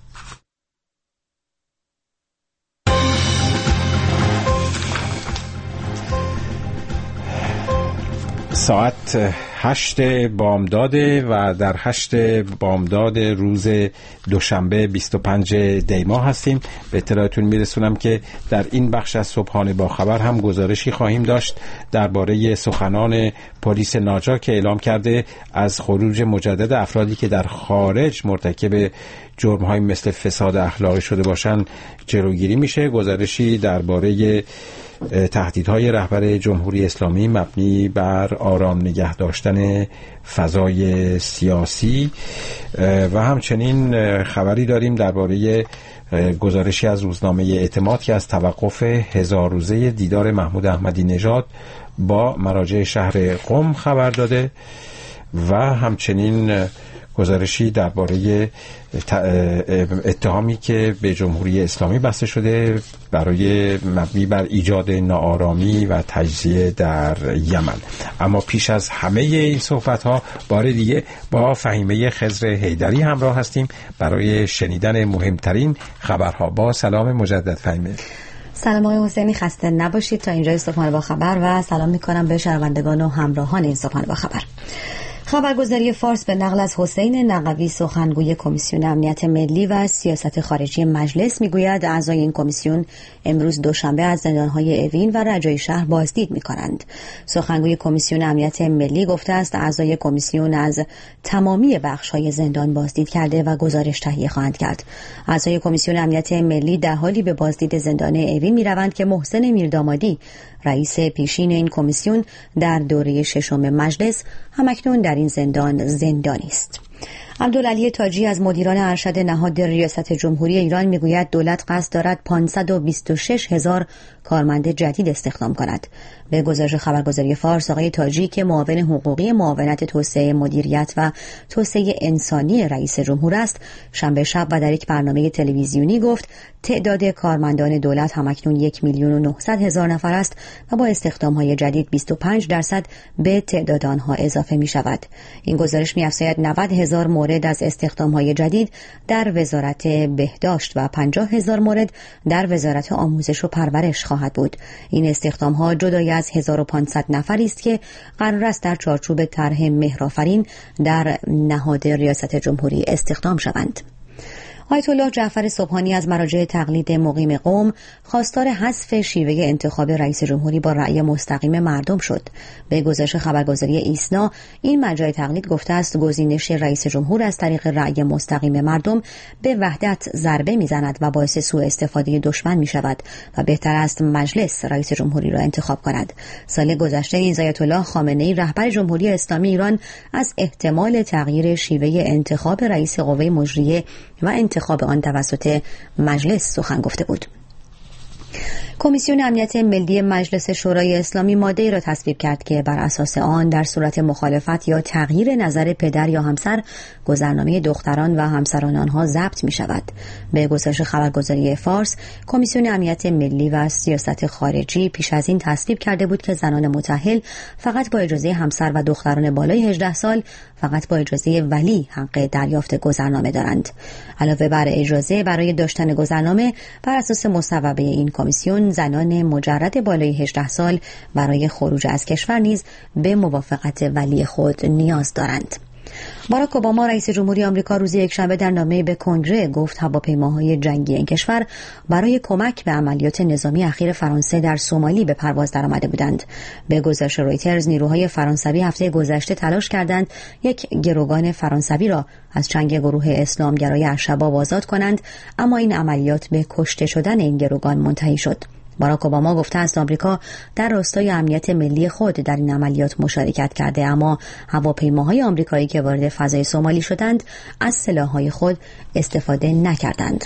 ساعت هشت بامداده و در هشت بامداد روز دوشنبه بیست و پنج دی ماه هستیم. به اطلاعتون میرسونم که در این بخش از صبحانه با خبر هم گزارشی خواهیم داشت درباره سخنان پلیس ناجا که اعلام کرده از خروج مجدد افرادی که در خارج مرتکب جرم‌های مثل فساد اخلاقی شده باشند جلوگیری میشه. گزارشی درباره تهدیدهای رهبر جمهوری اسلامی مبنی بر آرام نگه داشتن فضای سیاسی و همچنین خبری داریم درباره گزارشی از روزنامه اعتماد که از توقف هزار روزه دیدار محمود احمدی نژاد با مراجع شهر قم خبر داده و همچنین گزارشی درباره اتهامی که به جمهوری اسلامی بسته شده برای مبنی بر ایجاد ناآرامی و تجزیه در یمن. اما پیش از همه این صحبت ها بار دیگه با فهیمه خضر حیدری همراه هستیم برای شنیدن مهمترین خبرها. با سلام مجدد فهیمه. سلام آقای حسینی، خسته نباشید. تا اینجای صبحانه با خبر و سلام میکنم به شنوندگان و همراهان این صبحانه با خبر. خبرگزاری فارس به نقل از حسین نقوی سخنگوی کمیسیون امنیت ملی و سیاست خارجی مجلس میگوید اعضای این کمیسیون امروز دوشنبه از زندانهای اوین و رجایی شهر بازدید میکنند. سخنگوی کمیسیون امنیت ملی گفته است اعضای کمیسیون از تمامی بخش‌های زندان بازدید کرده و گزارش تهیه خواهند کرد. اعضای کمیسیون امنیت ملی در حالی به بازدید زندان اوین میروند که محسن میردامادی رئیس پیشین این کمیسیون در دوره ششم مجلس همکنون در این زندان زندانی است. عبدالعلی تاجی از مدیران ارشد نهاد ریاست جمهوری ایران میگوید دولت قصد دارد پانصد و بیست و شش هزار کارمند جدید استخدام کند. به گزارش خبرگزاری فارس آقای تاجی که معاون حقوقی معاونت توسعه مدیریت و توسعه انسانی رئیس جمهور است، شنبه شب و در یک برنامه تلویزیونی گفت تعداد کارمندان دولت همکنون یک میلیون و نهصد هزار نفر است و با استخدام‌های جدید بیست و پنج درصد به تعداد آنها اضافه می شود. این گزارش می‌افزاید نود هزار مورد از استخدام‌های جدید در وزارت بهداشت و پنجاه هزار مورد در وزارت آموزش و پرورش خواهد بود. این استخدام‌ها جدای از هزار و پانصد نفری است که قرار است در چارچوب طرح مهرآفرین در نهاد ریاست جمهوری استخدام شوند. آیت الله جعفر سبحانی از مراجع تقلید مقیم قم خواستار حذف شیوه انتخاب رئیس جمهوری با رأی مستقیم مردم شد. به گزارش خبرگزاری ایسنا این مراجع تقلید گفته است گزینش رئیس جمهور از طریق رأی مستقیم مردم به وحدت ضربه میزند و باعث سوء استفاده دشمن می شود و بهتر است مجلس رئیس جمهوری را انتخاب کند. سال گذشته نیز آیت الله خامنه‌ای رهبر جمهوری اسلامی ایران از احتمال تغییر شیوه انتخاب رئیس قوه مجریه و انتخاب آن توسط مجلس سخن گفته بود. کمیسیون امنیت ملی مجلس شورای اسلامی ماده‌ای را تصویب کرد که بر اساس آن در صورت مخالفت یا تغییر نظر پدر یا همسر گذرنامه دختران و همسران آنها ضبط می شود. به گزارش خبرگزاری فارس، کمیسیون امنیت ملی و سیاست خارجی پیش از این تصویب کرده بود که زنان متأهل فقط با اجازه همسر و دختران بالای هجده سال فقط با اجازه ولی حق دریافت گذرنامه دارند. علاوه بر اجازه برای داشتن گذرنامه، بر اساس مصوبه این کمیسیون زنان مجرد بالای هجده سال برای خروج از کشور نیز به موافقت ولی خود نیاز دارند. باراک اوباما رئیس جمهوری آمریکا روز یکشنبه در نامه‌ای به کنگره گفت هواپیماهای جنگی این کشور برای کمک به عملیات نظامی اخیر فرانسه در سومالی به پرواز درآمده بودند. به گزارش رویترز نیروهای فرانسوی هفته گذشته تلاش کردند یک گروگان فرانسوی را از چنگ گروه اسلامگرای الشباب آزاد کنند، اما این عملیات به کشته شدن این گروگان منتهی شد. باراک اوباما گفته است آمریکا در راستای امنیت ملی خود در این عملیات مشارکت کرده، اما هواپیماهای آمریکایی که وارد فضای سومالی شدند از سلاح‌های خود استفاده نکردند.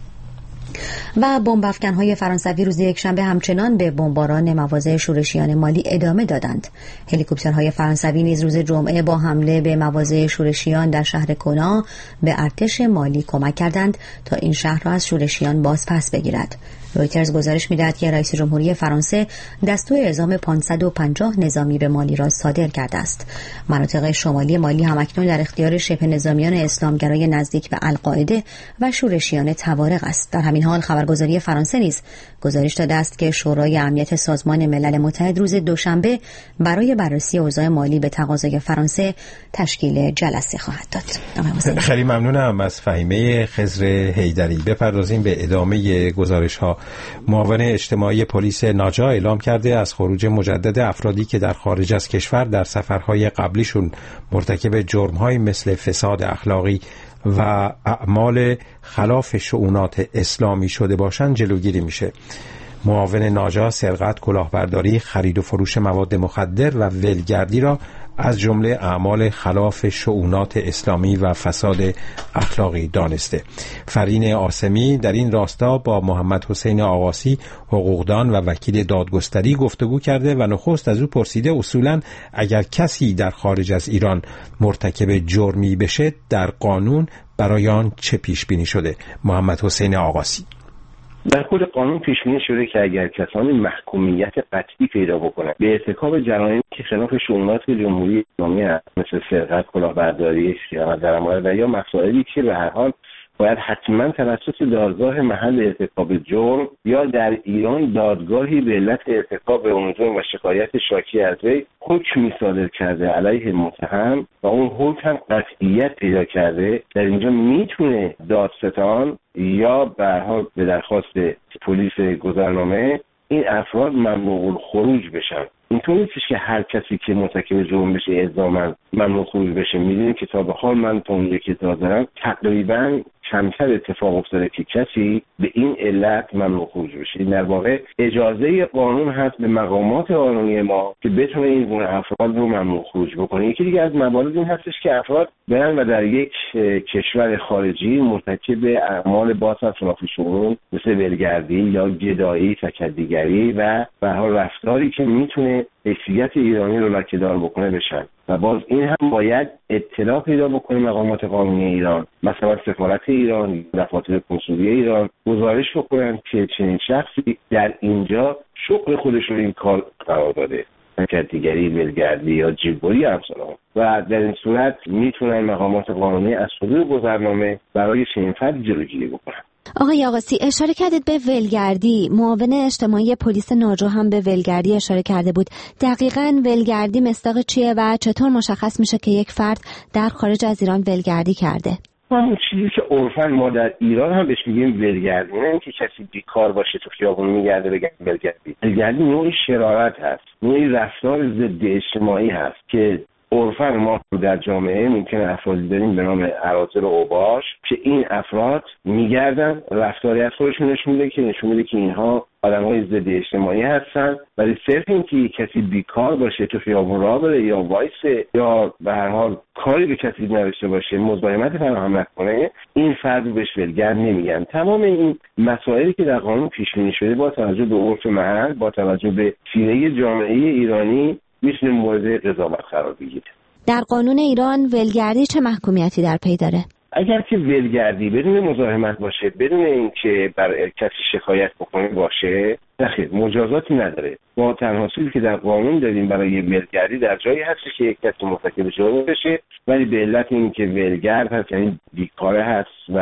و بمب‌افکن‌های فرانسوی روز یکشنبه همچنان به بمباران مواضع شورشیان مالی ادامه دادند. هلیکوپترهای فرانسوی نیز روز جمعه با حمله به مواضع شورشیان در شهر کونا به ارتش مالی کمک کردند تا این شهر را از شورشیان باز پس بگیرد. رویترز گزارش می‌دهد که رئیس جمهوری فرانسه دستور اعزام پانصد و پنجاه نظامی به مالی را صادر کرده است. مناطق شمالی مالی همکنون در اختیار شبه نظامیان اسلامگرای نزدیک به القاعده و شورشیان توارق است. در همین حال خبرگزاری فرانسه نیز گزارش داده است که شورای امنیت سازمان ملل متحد روز دوشنبه برای بررسی اوضاع مالی به تقاضای فرانسه تشکیل جلسه خواهد داد. خیلی ممنونم از فهیمه خضر حیدری. بپردازیم به ادامه گزارش‌ها. معاون اجتماعی پلیس ناجا اعلام کرده از خروج مجدد افرادی که در خارج از کشور در سفرهای قبلیشون مرتکب جرم‌های مثل فساد اخلاقی و اعمال خلاف شؤونات اسلامی شده باشند جلوگیری میشه. معاون ناجا سرقت، کلاهبرداری، خرید و فروش مواد مخدر و ولگردی را از جمله اعمال خلاف شؤونات اسلامی و فساد اخلاقی دانسته. فرین آسمی در این راستا با محمد حسین آقاسی حقوقدان و وکیل دادگستری گفتگو کرده و نخست از او پرسیده اصولاً اگر کسی در خارج از ایران مرتکب جرمی بشه در قانون برای آن چه پیش بینی شده؟ محمد حسین آقاسی: در خود قانون پیش بینی شده که اگر کسانی محکومیت قطعی پیدا بکنند به ارتکاب جرائمی که خلاف شؤونات جمهوری اسلامی است، مثل سرقت، کلاهبرداری، خیانت در امانت و یا مسائلی که به هر حال باید حتما توسط دادگاه محل ارتکاب جرم یا در ایران دادگاهی به علت ارتکاب اون جرم و شکایت شاکی از وی حکمی صادر کرده علیه متهم و اون حکم هم قطعیت پیدا کرده، در اینجا میتونه دادستان یا به هر حال به درخواست پلیس گذرنامه این افراد ممنوع الخروج بشن. اینطور نیستش که هر کسی که مرتکب جرم بشه الزاما ممنوع خروج بشه. میدونیم که تا به حال من تا اون یکی دادم تقریبا کمتر اتفاق افتاده که کسی به این علت ممنوع خروج بشه. در واقع اجازه قانون هست به مقامات قانونی ما که بتونه این گونه افراد رو ممنوع خروج بکنه. یکی دیگه از موارد این هستش که افراد برن و در یک کشور خارجی مرتکب اعمال باز از خلاف شؤون مثل ولگردی یا گدایی، تکدیگری و به هر حال رفتاری که میتونه حیثیت ایرانی رو لکه‌دار بکنه بشن و باز این هم باید اطلاع پیدا بکنه مقامات قانونی ایران، مثلا سفارت ایران، دفاتر کنسولی ایران گزارش بکنن که چنین شخصی در اینجا شغل خودش رو این کار قرار داده، تکدیگری، ولگردی یا جیببری امثال و در این صورت میتونن مقامات قانونی از صدور گذرنامه برای چنین فردی جلوگیری بکنن. آقای آقاسی، اشاره کردید به ولگردی. معاون اجتماعی پلیس ناجا هم به ولگردی اشاره کرده بود. دقیقاً ولگردی مصداق چیه و چطور مشخص میشه که یک فرد در خارج از ایران ولگردی کرده؟ همون چیزی که عرفاً ما در ایران هم بهش میگیم ولگردی، نه اینکه کسی بیکار باشه تو خیابون میگرده بگه ولگردی. ولگردی نوعی شرارت هست، نوعی رفتار ضد اجتماعی هست که عرفاً ما در جامعه ممکنه افرادی داریم به نام اراذل و اوباش که این افراد میگردن رفتاری از خودشون نشون میده که نشون میده که اینها آدم‌های ضد اجتماعی هستن، ولی صرف اینکه کسی بیکار باشه تو خیابون راه بره یا وایسه یا به هر حال کاری به کسی نداشته باشه مزاحمت فراهم نکنه، این فرد بهش ولگرد نمیگن. تمام این مسائلی که در قانون پیش بینی شده با توجه به عرف محل، با توجه به سیره جامعه ایرانی میتونه مورد قضاوت قرار بگیره. در قانون ایران ولگردی چه محکومیتی در پی داره؟ اگر که ولگردی بدون مزاحمت باشه، بدون اینکه بر کسی شکایت بکنه باشه، نخیر مجازاتی نداره. ما تنها چیزی که در قانون داریم برای ولگردی در جایی هست که یک کسی مرتکب جرم بشه ولی به علت اینکه ولگرد هست یعنی بیکاره هست و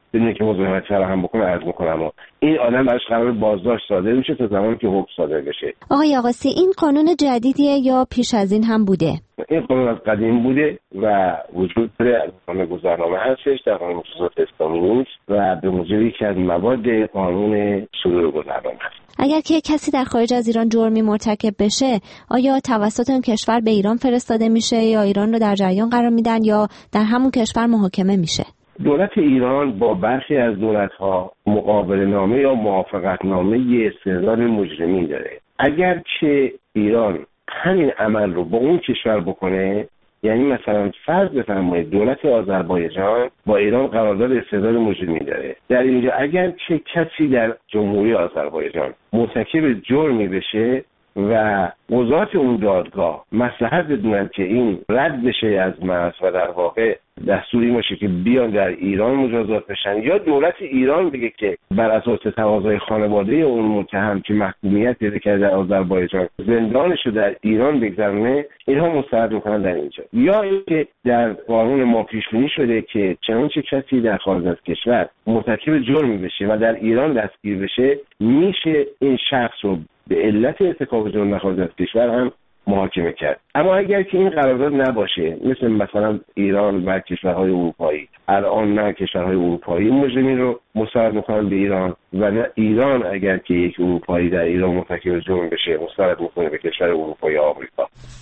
بدون که مزاحمت فراهم بکنه عرض میکنم این آدم براش قرار بازداشت صادر میشه تا زمانی که حکم صادر بشه. آقای آقاسی این قانون جدیدیه یا پیش از این هم بوده؟ این قانون از قدیم بوده و وجود داره، از قانون گذرنامه هستش، در قانون مجازات اسلامی نیست و به موجب یکی از مواد قانون صدور گذرنامه هست. اگر که کسی در خارج از ایران جرمی مرتکب بشه آیا توسط اون کشور به ایران فرستاده میشه یا ایران رو در جریان قرار میدن یا در همون کشور محاکمه میشه؟ دولت ایران با برخی از دولت‌ها مقابله نامه یا موافقت نامه استعداد مجرمین داره. اگر که ایران همین عمل رو با اون کشور بکنه، یعنی مثلا فرض بفرمایید دولت آذربایجان با ایران قرارداد استعداد مجرمین داره، در اینجا اگر که کسی در جمهوری آذربایجان مرتکب جرمی بشه و قضات اون دادگاه مصلحت بدونن که این رد بشه از مرز و در واقع دستوری باشه که بیان در ایران مجازات بشن، یا دولت ایران بگه که بر اساس تقاضای خانواده اون متهم که محکومیت پیدا کرده در آذربایجان زندانش رو در ایران بگذرونه، اینها مستعد میکنن در اینجا. یا اینکه در قانون ما پیش بینی شده که چنانچه کسی در خارج از کشور مرتکب جرمی بشه و در ایران دستگیر بشه، میشه این شخص رو به علت ارتکاب جرم در خارج از کشور هم محاکمه کرد. اما اگر که این قرارداد نباشه، مثل مثلا ایران و کشورهای اروپایی، الان نه کشورهای اروپایی مجرمین رو مسترد میکنن به ایران و نه ایران اگر که یک اروپایی در ایران مرتکب جرم بشه مسترد میکنه به کشور اروپایی یا آمریکا.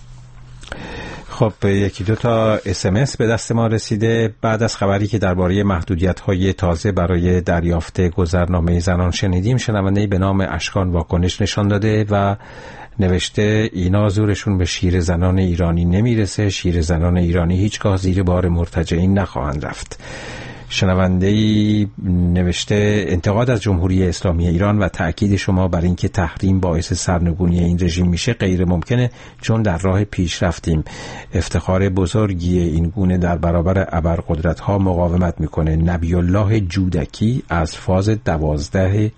خب یکی دو تا اس ام اس به دست ما رسیده بعد از خبری که درباره محدودیت‌های تازه برای دریافت گذرنامه زنان شنیدیم. شنونده‌ای به نام اشکان واکنش نشان داده و نوشته اینا زورشون به شیر زنان ایرانی نمیرسه، شیر زنان ایرانی هیچگاه زیر بار مرتجعین نخواهند رفت. شنونده‌ای نوشته انتقاد از جمهوری اسلامی ایران و تأکید شما بر اینکه تحریم باعث سرنگونی این رژیم میشه غیر ممکنه، چون در راه پیش رفتیم. افتخار بزرگی این گونه در برابر ابرقدرت‌ها مقاومت میکنه. نبی الله جودکی از فاز دوازده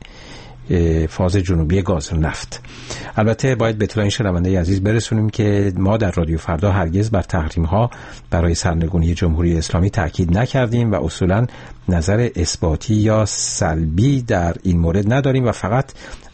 فاز جنوبی گاز نفت. البته باید به اطلاع این شنونده عزیز برسونیم که ما در رادیو فردا هرگز بر تحریم ها برای سرنگونی جمهوری اسلامی تاکید نکردیم و اصولا نظر اثباتی یا سلبی در این مورد نداریم و فقط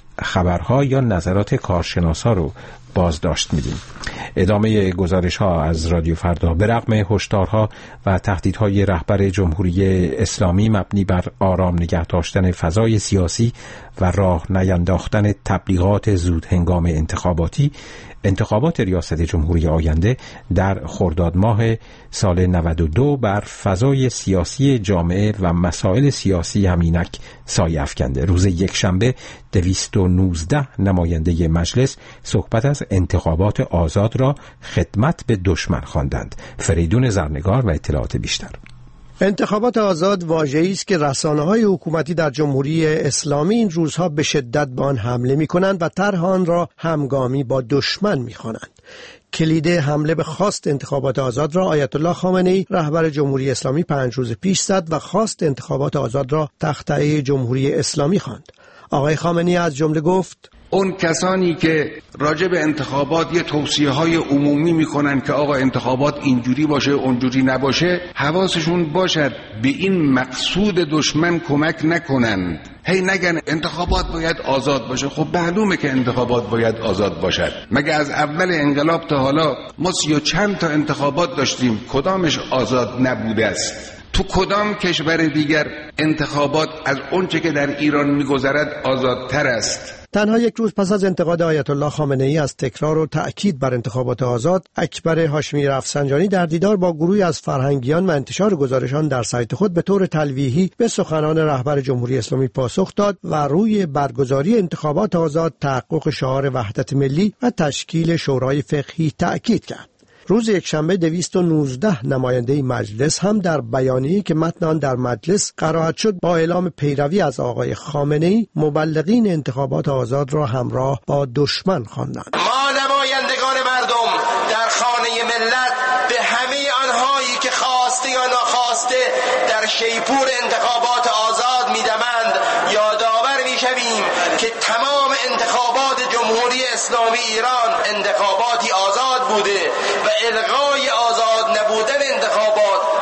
خبرها یا نظرات کارشناسا رو بازداشت میدیم. ادامه گزارش ها از رادیو فردا به رغم هشدارها و تهدیدهای رهبر جمهوری اسلامی مبنی بر آرام نگه داشتن فضای سیاسی و راه نینداختن تبلیغات زود هنگام انتخاباتی، انتخابات ریاست جمهوری آینده در خرداد ماه سال نود و دو بر فضای سیاسی جامعه و مسائل سیاسی همینک سایه افکنده. روز یکشنبه دویست و نوزده نماینده مجلس صحبت از انتخابات آزاد را خدمت به دشمن خواندند. فریدون زرنگار و اطلاعات بیشتر. انتخابات آزاد واژه‌ای است که رسانه‌های حکومتی در جمهوری اسلامی این روزها به شدت به آن حمله می‌کنند و طرح آن را همگامی با دشمن می‌خوانند. کلید حمله به خواست انتخابات آزاد را آیت الله خامنه‌ای رهبر جمهوری اسلامی پنج روز پیش زد و خواست انتخابات آزاد را تخطئه جمهوری اسلامی خواند. آقای خامنه‌ای از جمله گفت: اون کسانی که راجع به انتخابات یه توصیه‌های عمومی میکنن که آقا انتخابات اینجوری باشه اونجوری نباشه، حواسشون باشد به این مقصود دشمن کمک نکنند. هی نگن انتخابات باید آزاد باشه. خب معلومه که انتخابات باید آزاد باشد. مگه از اول انقلاب تا حالا ما سی و چند تا انتخابات داشتیم، کدامش آزاد نبوده است؟ تو کدام کشور دیگر انتخابات از اونچه که در ایران میگذرد آزادتر است؟ تنها یک روز پس از انتقاد آیت الله خامنه‌ای از تکرار و تأکید بر انتخابات آزاد، اکبر هاشمی رفسنجانی در دیدار با گروهی از فرهنگیان و انتشار گزارشان در سایت خود به طور تلویحی به سخنان رهبر جمهوری اسلامی پاسخ داد و روی برگزاری انتخابات آزاد، تحقق شعار وحدت ملی و تشکیل شورای فقهی تأکید کرد. روز یکشنبه دویست و نوزده نماینده مجلس هم در بیانیه‌ای که متن آن در مجلس قرائت شد با اعلام پیروی از آقای خامنه‌ای، مبلغین انتخابات آزاد را همراه با دشمن خواندند. ما نمایندگان مردم در خانه ملت به همه آنهایی که خواسته یا ناخواسته در شیپور انتخابات آزاد می‌دمند یادآور می‌شویم که تمام انتخابات جمهوری اسلامی ایران انتخاباتی آزاد بوده و الغای آزاد نبودن انتخابات در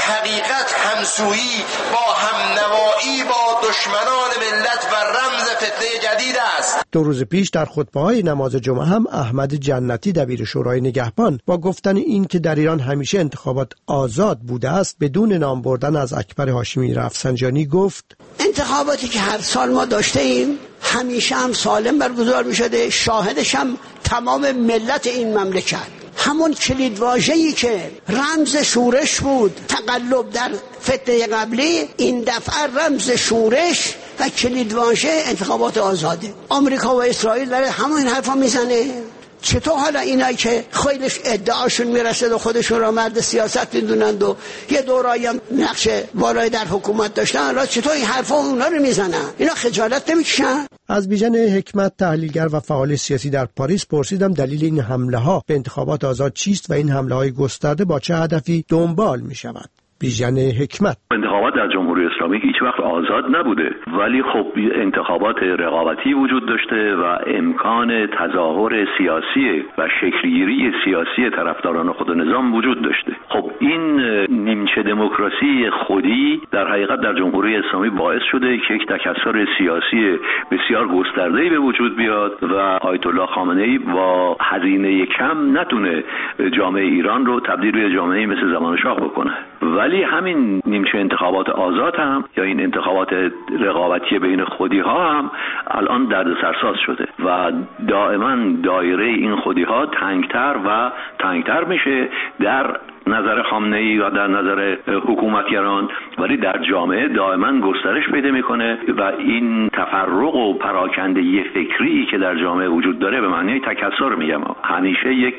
حقیقت همسویی با همنوایی با دشمنان ملت و رمز فتنه جدید است. دو روز پیش در خطبه‌های نماز جمعه هم احمد جنتی دبیر شورای نگهبان با گفتن این که در ایران همیشه انتخابات آزاد بوده است بدون نام بردن از اکبر هاشمی رفسنجانی گفت انتخاباتی که هر سال ما داشته ایم همیشه هم سالم برگزار می شده، شاهدش هم تمام ملت این مملکت. همون کلیدواژه‌ای که رمز شورش بود، تقلب در فتنه قبلی، این دفعه رمز شورش و کلیدواژه انتخابات آزاده. آمریکا و اسرائیل داره همون حرفا میزنه. چطور حالا اینایی که خیلیش ادعاشون میرسه و خودشون را مرد سیاست میدونند و یه دورایی هم نقش بالای در حکومت داشتن، حالا چطور این حرفا اونا رو میزنن؟ اینا خجالت نمیکشن؟ از بیژن حکمت تحلیلگر و فعال سیاسی در پاریس پرسیدم دلیل این حمله ها به انتخابات آزاد چیست و این حمله های گسترده با چه هدفی دنبال می شود. بیژن حکمت: انتخابات در جمهوری اسلامی هیچ وقت آزاد نبوده، ولی خب انتخابات رقابتی وجود داشته و امکان تظاهر سیاسی و شکلگیری سیاسی طرفداران خود نظام وجود داشته. خب این نیمچه دموکراسی خودی در حقیقت در جمهوری اسلامی باعث شده که یک تکثر سیاسی بسیار گسترده‌ای به وجود بیاد و آیت الله خامنه ای با هزینه کم نتونه جامعه ایران رو تبدیل به جامعه‌ای مثل زمان شاه بکنه. ولی همین نیمچه انتخابات آزاد هم یا این انتخابات رقابتی بین خودی ها هم الان دردسرساز شده و دائما دایره این خودی ها تنگتر و تنگتر میشه در نظر خامنه‌ای و در نظر حکومتگران، ولی در جامعه دائما گسترش پیدا میکنه و این تفرق و پراکندگی فکری که در جامعه وجود داره به معنی تکثر میگم همیشه یک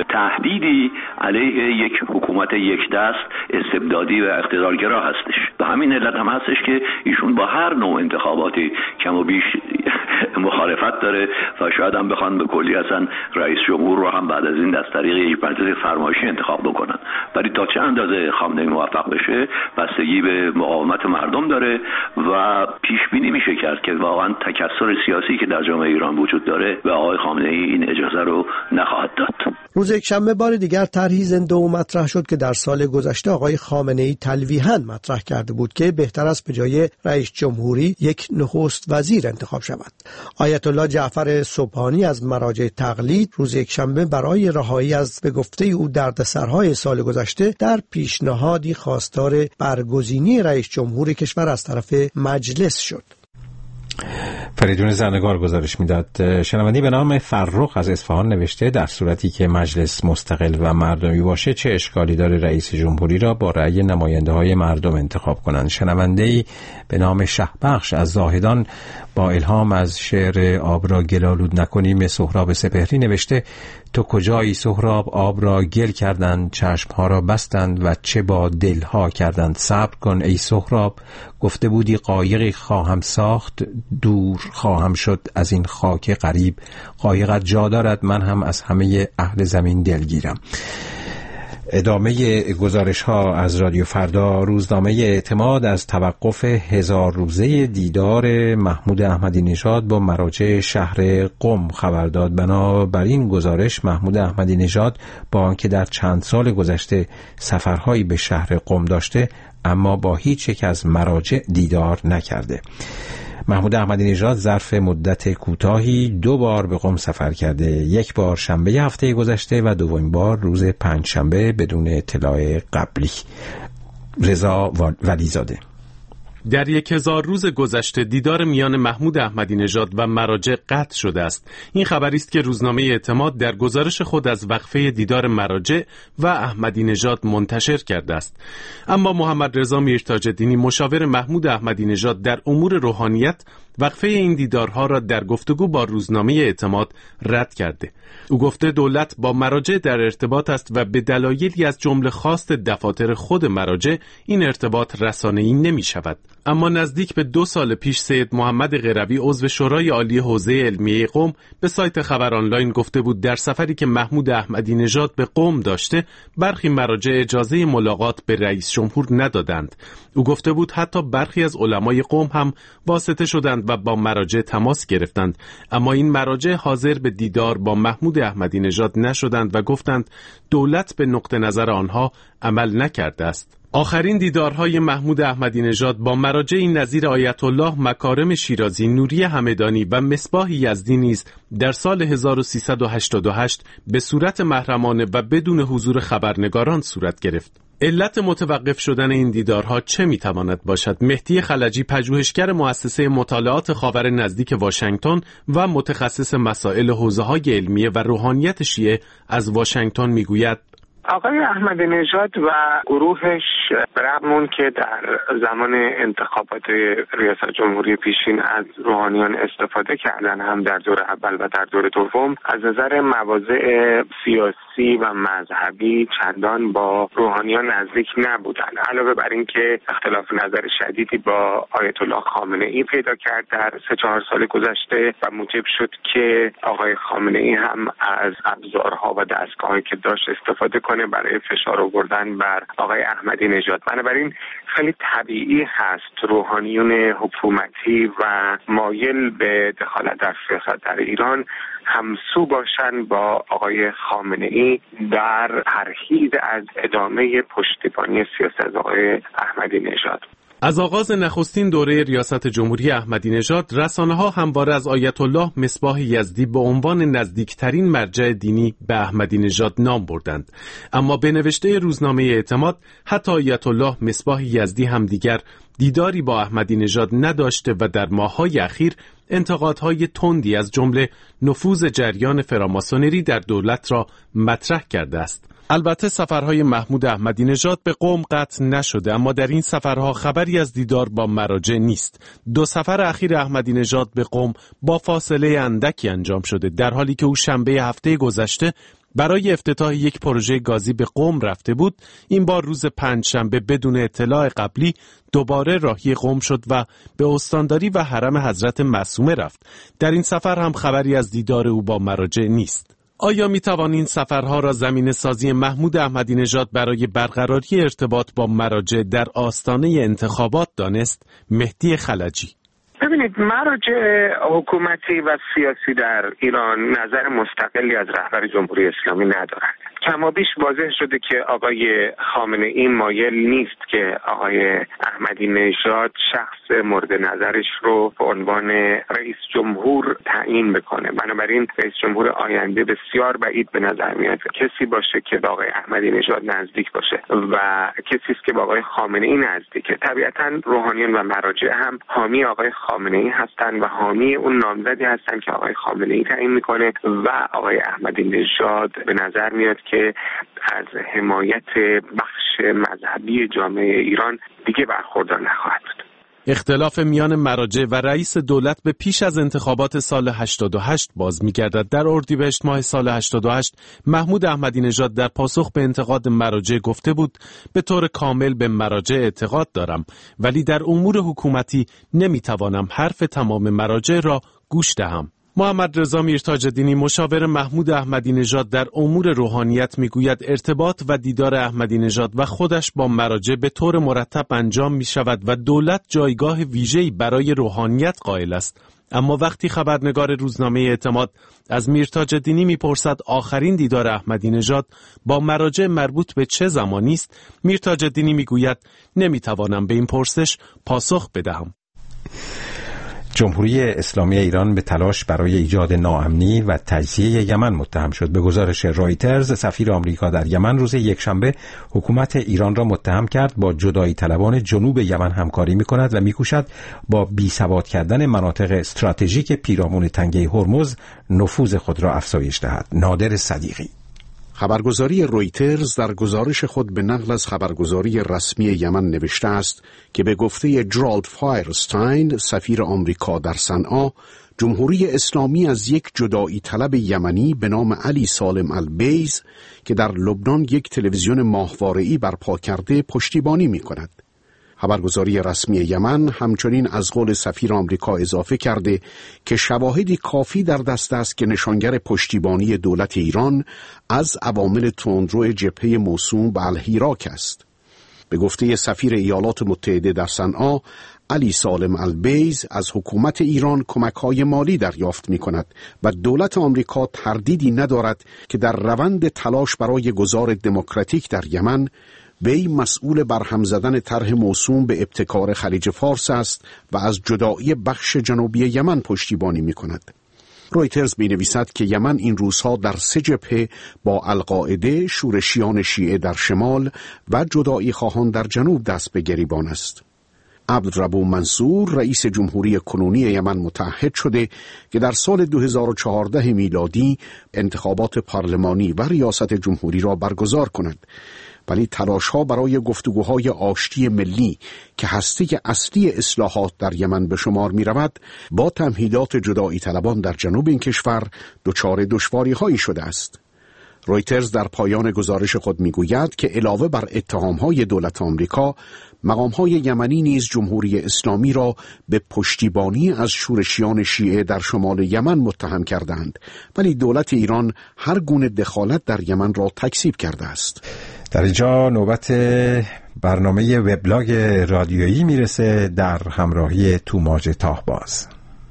تهدیدی علیه یک حکومت یک دست استبدادی و اقتدارگرا هستش. به همین علت هم هستش که ایشون با هر نوع انتخاباتی کم و بیش مخالفت داره و شاید هم بخوان به کلی اصلا رئیس جمهور رو هم بعد از این از طریق یک مجلس فرمایشی انتخاب بکنن، ولی تا چه اندازه خامنه‌ای موفق بشه بستگی به مقاومت مردم داره و پیش بینی میشه کرد که واقعا تکثر سیاسی که در جامعه ایران وجود داره به آقای خامنه‌ای این اجازه رو نخواهد داد. روز یکشنبه بار دیگر طرحی زنده و مطرح شد که در سال گذشته آقای خامنه‌ای تلویحاً مطرح کرده بود که بهتر است به جای رئیس جمهوری یک نخست وزیر انتخاب شود. آیت الله جعفر سبحانی از مراجع تقلید روز یکشنبه برای رهایی از به گفته او دردسرهای سال گذشته در پیشنهادی خواستار برگزینی رئیس جمهور کشور از طرف مجلس شد. فریدون زرنگار گزارش میداد. شنوندی به نام فرخ از اصفهان نوشته در صورتی که مجلس مستقل و مردمی باشه چه اشکالی داره رئیس جمهوری را با رأی نماینده های مردم انتخاب کنند. شنونده‌ای به نام شهبخش از زاهدان با الهام از شعر آب را گلالود نکنیم سهراب سپهری نوشته تو کجایی سهراب آب را گل کردند چشمها را بستند و چه با دلها کردند صبر کن ای سهراب گفته بودی قایقی خواهم ساخت دور خواهم شد از این خاک غریب قایقت جا دارد من هم از همه اهل زمین دلگیرم. ادامه گزارش ها از رادیو فردا. روزنامه اعتماد از توقف هزار روزه دیدار محمود احمدی نژاد با مراجع شهر قم خبر داد. بنابراین گزارش محمود احمدی نژاد با آنکه در چند سال گذشته سفرهایی به شهر قم داشته اما با هیچ یک از مراجع دیدار نکرده. محمود احمدی نژاد ظرف مدت کوتاهی دو بار به قم سفر کرده، یک بار شنبه هفته گذشته و دومین بار روز پنج شنبه بدون اطلاع قبلی. رضا ولیزاده. در یک هزار روز گذشته دیدار میان محمود احمدی نژاد و مراجع قطع شده است. این خبری است که روزنامه اعتماد در گزارش خود از وقفه دیدار مراجع و احمدی نژاد منتشر کرده است. اما محمد رضا میرتاج‌الدینی مشاور محمود احمدی نژاد در امور روحانیت وقفه این دیدارها را در گفتگو با روزنامه اعتماد رد کرده. او گفته دولت با مراجع در ارتباط است و به دلایلی از جمله خواست دفاتر خود مراجع این ارتباط رسانه‌ای نمی شود. اما نزدیک به دو سال پیش سید محمد قروی عضو شورای عالی حوزه علمیه قم به سایت خبر آنلاین گفته بود در سفری که محمود احمدی نژاد به قم داشته برخی مراجع اجازه ملاقات به رئیس جمهور ندادند. او گفته بود حتی برخی از علمای قم هم واسطه شدند و با مراجع تماس گرفتند، اما این مراجع حاضر به دیدار با محمود احمدی نژاد نشدند و گفتند دولت به نقطه نظر آنها عمل نکرده است. آخرین دیدارهای محمود احمدی نژاد با مراجعی نظیر آیت الله مکارم شیرازی، نوری همدانی و مصباح یزدی نیز در سال هزار و سیصد و هشتاد و هشت به صورت محرمانه و بدون حضور خبرنگاران صورت گرفت. علت متوقف شدن این دیدارها چه میتواند باشد؟ مهدی خلجی، پژوهشگر مؤسسه مطالعات خاور نزدیک واشنگتن و متخصص مسائل حوزه‌های علمیه و روحانیت شیعه از واشنگتن میگوید آقای احمدی نژاد و گروهش برغم اون که در زمان انتخابات ریاست جمهوری پیشین از روحانیان استفاده کردن، هم در دور اول و در دور دوم، از نظر مواضع سیاسی و مذهبی چندان با روحانیان نزدیک نبودن. علاوه بر این که اختلاف نظر شدیدی با آیت الله خامنه ای پیدا کرد در سه چهار سال گذشته و موجب شد که آقای خامنه ای هم از ابزارها و دستگاهی که داشت استفاده کنه برای فشار آوردن بر آقای احمدی نژاد. بنابراین خیلی طبیعی هست روحانیون حکومتی و مایل به دخالت در سیاست در ایران همسو باشن با آقای خامنه ای در پرهیز از ادامه پشتیبانی سیاست آقای احمدی نژاد. از آغاز نخستین دوره ریاست جمهوری احمدی نژاد، رسانه‌ها همواره از آیت الله مصباح یزدی به عنوان نزدیکترین مرجع دینی به احمدی نژاد نام بردند. اما به نوشته روزنامه اعتماد، حتی آیت الله مصباح یزدی هم دیگر دیداری با احمدی نژاد نداشته و در ماه‌های اخیر انتقادهای تندی از جمله نفوذ جریان فراماسونری در دولت را مطرح کرده است. البته سفرهای محمود احمدی نژاد به قم قطع نشده، اما در این سفرها خبری از دیدار با مراجع نیست. دو سفر اخیر احمدی نژاد به قم با فاصله اندکی انجام شده، در حالی که او شنبه هفته گذشته برای افتتاح یک پروژه گازی به قم رفته بود. این بار روز پنجشنبه بدون اطلاع قبلی دوباره راهی قم شد و به استانداری و حرم حضرت معصومه رفت. در این سفر هم خبری از دیدار او با مراجع نیست. آیا می توان این سفرها را زمینه سازی محمود احمدی نژاد برای برقراری ارتباط با مراجع در آستانه انتخابات دانست؟ مهدی خلجی: ببینید، مراجع حکومتی و سیاسی در ایران نظر مستقلی از رهبر جمهوری اسلامی ندارند. کما بیش واضح شده که آقای خامنه ای مایل نیست که آقای احمدی نژاد شخص مورد نظرش رو به عنوان رئیس جمهور تعیین بکنه. بنابراین رئیس جمهور آینده بسیار بعید به نظر میاد کسی باشه که با آقای احمدی نژاد نزدیک باشه و کسی است که با آقای خامنه ای نزدیکه. طبیعتاً روحانیون و مراجع هم حامی آقای خامنه ای هستند و حامی اون نامزدی هستند که آقای خامنه ای تعیین میکنه و آقای احمدی نژاد به نظر میاد که از حمایت بخش مذهبی جامعه ایران دیگه برخوردار نخواهد بود. اختلاف میان مراجع و رئیس دولت به پیش از انتخابات سال هشتاد و هشت باز می‌گردد. در اردیبهشت ماه سال هشتاد و هشت محمود احمدی نژاد در پاسخ به انتقاد مراجع گفته بود: به طور کامل به مراجع اعتقاد دارم، ولی در امور حکومتی نمیتوانم حرف تمام مراجع را گوش دهم. محمد رضا میرتاج‌الدینی، مشاور محمود احمدی نژاد در امور روحانیت، میگوید ارتباط و دیدار احمدی نژاد و خودش با مراجع به طور مرتب انجام می شود و دولت جایگاه ویژه‌ای برای روحانیت قائل است. اما وقتی خبرنگار روزنامه اعتماد از میرتاج‌الدینی میپرسد آخرین دیدار احمدی نژاد با مراجع مربوط به چه زمانی است، میرتاج‌الدینی میگوید نمیتوانم به این پرسش پاسخ بدهم. جمهوری اسلامی ایران به تلاش برای ایجاد ناامنی و تجزیه یمن متهم شد. به گزارش رایترز، سفیر آمریکا در یمن روز یکشنبه حکومت ایران را متهم کرد با جدایی طلبان جنوب یمن همکاری می‌کند و می‌کوشد با بی‌ثبات کردن مناطق استراتژیک پیرامون تنگه هرمز نفوذ خود را افزایش دهد. نادر صدیقی: خبرگزاری رویترز در گزارش خود به نقل از خبرگزاری رسمی یمن نوشته است که به گفته جرالد فایرستاین، سفیر آمریکا در صنعا، جمهوری اسلامی از یک جدایی طلب یمنی به نام علی سالم البیز که در لبنان یک تلویزیون ماهواره‌ای برپا کرده پشتیبانی می‌کند. خبرگزاری رسمی یمن همچنین از قول سفیر آمریکا اضافه کرده که شواهدی کافی در دست است که نشانگر پشتیبانی دولت ایران از عوامل تندرو جبهه موسوم به الحراک است. به گفته سفیر ایالات متحده در صنعا، علی سالم البیز از حکومت ایران کمک‌های مالی دریافت می‌کند و دولت آمریکا تردیدی ندارد که در روند تلاش برای گذار دموکراتیک در یمن وی مسئول برهم زدن طرح موسوم به ابتکار خلیج فارس است و از جدایی بخش جنوبی یمن پشتیبانی می کند. رویترز می نویسد که یمن این روزها در سه جبهه با القاعده، شورشیان شیعه در شمال و جدایی خواهان در جنوب دست به گریبان است. عبدالربو منصور رئیس جمهوری کنونی یمن متعهد شده که در سال دو هزار و چهارده میلادی انتخابات پارلمانی و ریاست جمهوری را برگزار کند، ولی تلاش‌ها برای گفتگوهای آشتی ملی که هسته اصلی اصلاحات در یمن به شمار می‌رود با تمهیدات جدایی طلبان در جنوب این کشور دچار دشواری‌هایی شده است. رویترز در پایان گزارش خود میگوید که علاوه بر اتهام‌های دولت آمریکا، مقام‌های یمنی نیز جمهوری اسلامی را به پشتیبانی از شورشیان شیعه در شمال یمن متهم کردند، ولی دولت ایران هر گونه دخالت در یمن را تکذیب کرده است. در اینجا نوبت برنامه وبلاگ رادیویی میرسه در همراهی توماج تاهباز.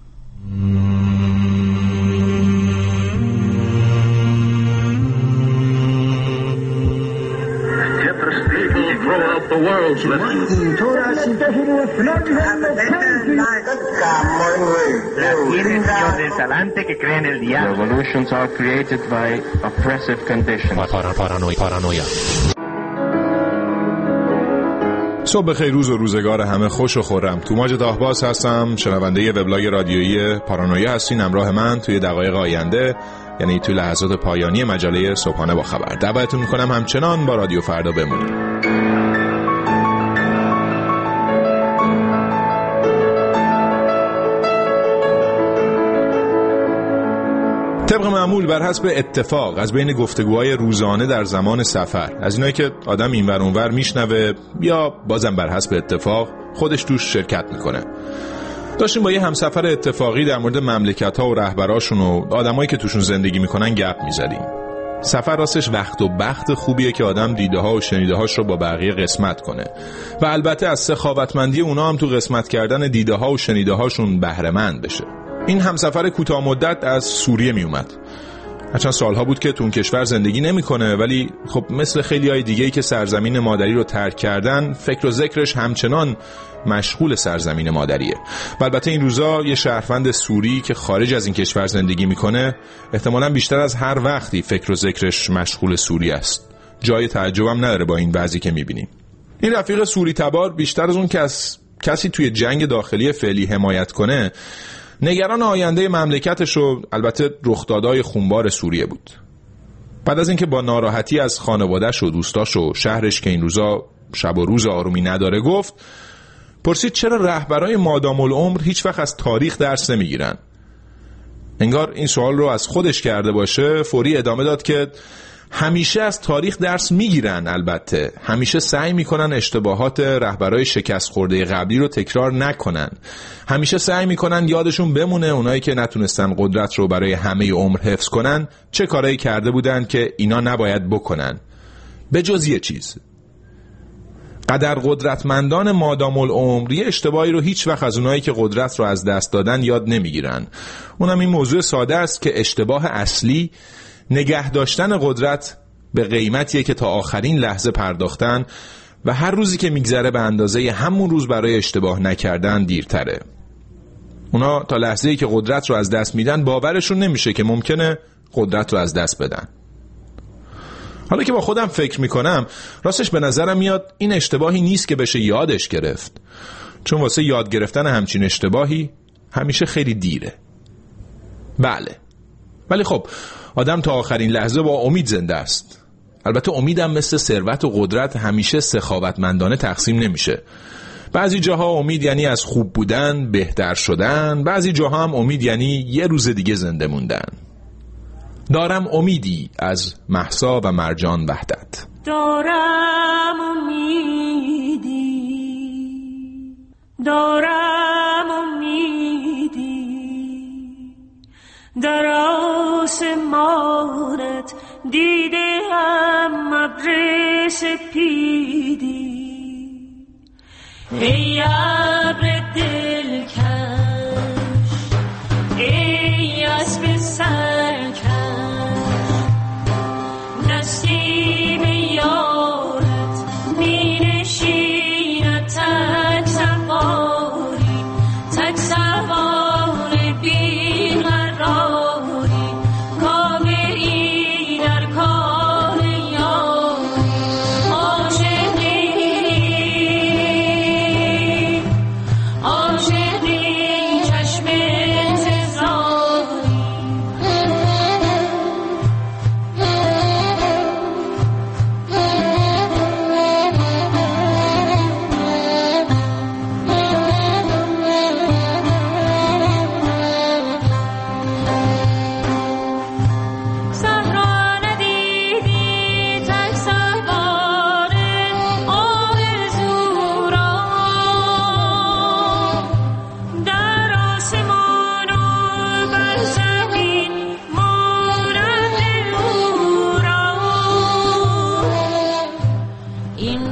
Revolutions are created by oppressive conditions. Paranoia. صبح خیر، روز و روزگار همه خوش و خرم. توماج تاهباز هستم، شنونده وبلاگ رادیویی پارانویا هستین. همراه من توی دقایق آینده، یعنی توی لحظات پایانی مجله صبحانه با خبر، دعوتتون میکنم همچنان با رادیو فردا بمونید. طبق معمول بر حسب اتفاق از بین گفتگوهای روزانه در زمان سفر، از اینایی که آدم اینور اونور میشنوه یا بازم بر حسب اتفاق خودش توش شرکت میکنه، داشتیم با یه همسفر اتفاقی در مورد مملکت‌ها و رهبراشون و آدمایی که توشون زندگی میکنن گپ میزدیم. سفر راستش وقت و بخت خوبیه که آدم دیده‌ها و شنیده‌هاش رو با بقیه قسمت کنه و البته از سخاوتمندی اونا هم تو قسمت کردن دیده‌ها و شنیده‌هاشون بهره مند بشه. این همسفر کوتاه مدت از سوریه می اومد. هرچند سالها بود که تو اون کشور زندگی نمی‌کنه، ولی خب مثل خیلی‌های دیگه‌ای که سرزمین مادری رو ترک کردن، فکر و ذکرش همچنان مشغول سرزمین مادریه. و البته این روزا یه شهروند سوری که خارج از این کشور زندگی می‌کنه، احتمالاً بیشتر از هر وقتی فکر و ذکرش مشغول سوریه است. جای تعجبم نداره با این وضعی که می‌بینیم. این رفیق سوری تبار بیشتر از اون که از کسی توی جنگ داخلی فعلی حمایت کنه، نگران آینده مملکتش و البته رخدادهای خونبار سوریه بود. بعد از اینکه با ناراحتی از خانواده‌اش و دوستاش و شهرش که این روزا شب و روز آرومی نداره گفت، پرسید چرا رهبرای مادام العمر هیچ وقت از تاریخ درس نمیگیرن؟ انگار این سوال رو از خودش کرده باشه، فوری ادامه داد که همیشه از تاریخ درس میگیرن، البته همیشه سعی میکنن اشتباهات رهبرای شکست خورده قبلی رو تکرار نکنن، همیشه سعی میکنن یادشون بمونه اونایی که نتونستن قدرت رو برای همه عمر حفظ کنن چه کارایی کرده بودن که اینا نباید بکنن. به جز یه چیز، قدر قدرتمندان مادام العمر یه اشتباهی رو هیچ وقت از اونایی که قدرت رو از دست دادن یاد نمیگیرن. اونم این موضوع ساده است که اشتباه اصلی نگه داشتن قدرت به قیمتیه که تا آخرین لحظه پرداختن و هر روزی که میگذره به اندازه همون روز برای اشتباه نکردن دیرتره. اونا تا لحظه‌ای که قدرت رو از دست میدن باورشون نمیشه که ممکنه قدرت رو از دست بدن. حالا که با خودم فکر میکنم، راستش به نظرم میاد این اشتباهی نیست که بشه یادش گرفت، چون واسه یاد گرفتن همچین اشتباهی همیشه خیلی دیره. بله، ولی خب آدم تا آخرین لحظه با امید زنده است. البته امیدم مثل ثروت و قدرت همیشه سخاوتمندانه تقسیم نمیشه. بعضی جاها امید یعنی از خوب بودن، بهتر شدن، بعضی جاها هم امید یعنی یه روز دیگه زنده موندن. دارم امیدی از مهسا و مرجان وحدت. دارم امیدی، دارم امیدی، در آسمانت دیدم ابر سپیدی، ای ابر دلکش، ای اسب سرکش، نسیم یارت می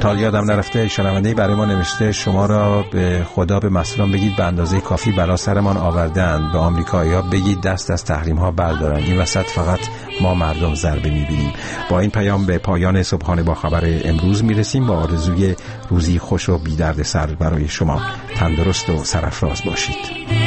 تا یادم نرفته شنونده‌ای برای ما نوشته شما را به خدا به مسئولان بگید به اندازه کافی بلا سرمان آوردن، به آمریکایی‌ها بگید دست از تحریم‌ها بردارن، این وسط فقط ما مردم ضربه می‌بینیم. با این پیام به پایان صبحانه با خبر امروز میرسیم با آرزوی روزی خوش و بی دردسر برای شما. تندرست و سرافراز باشید.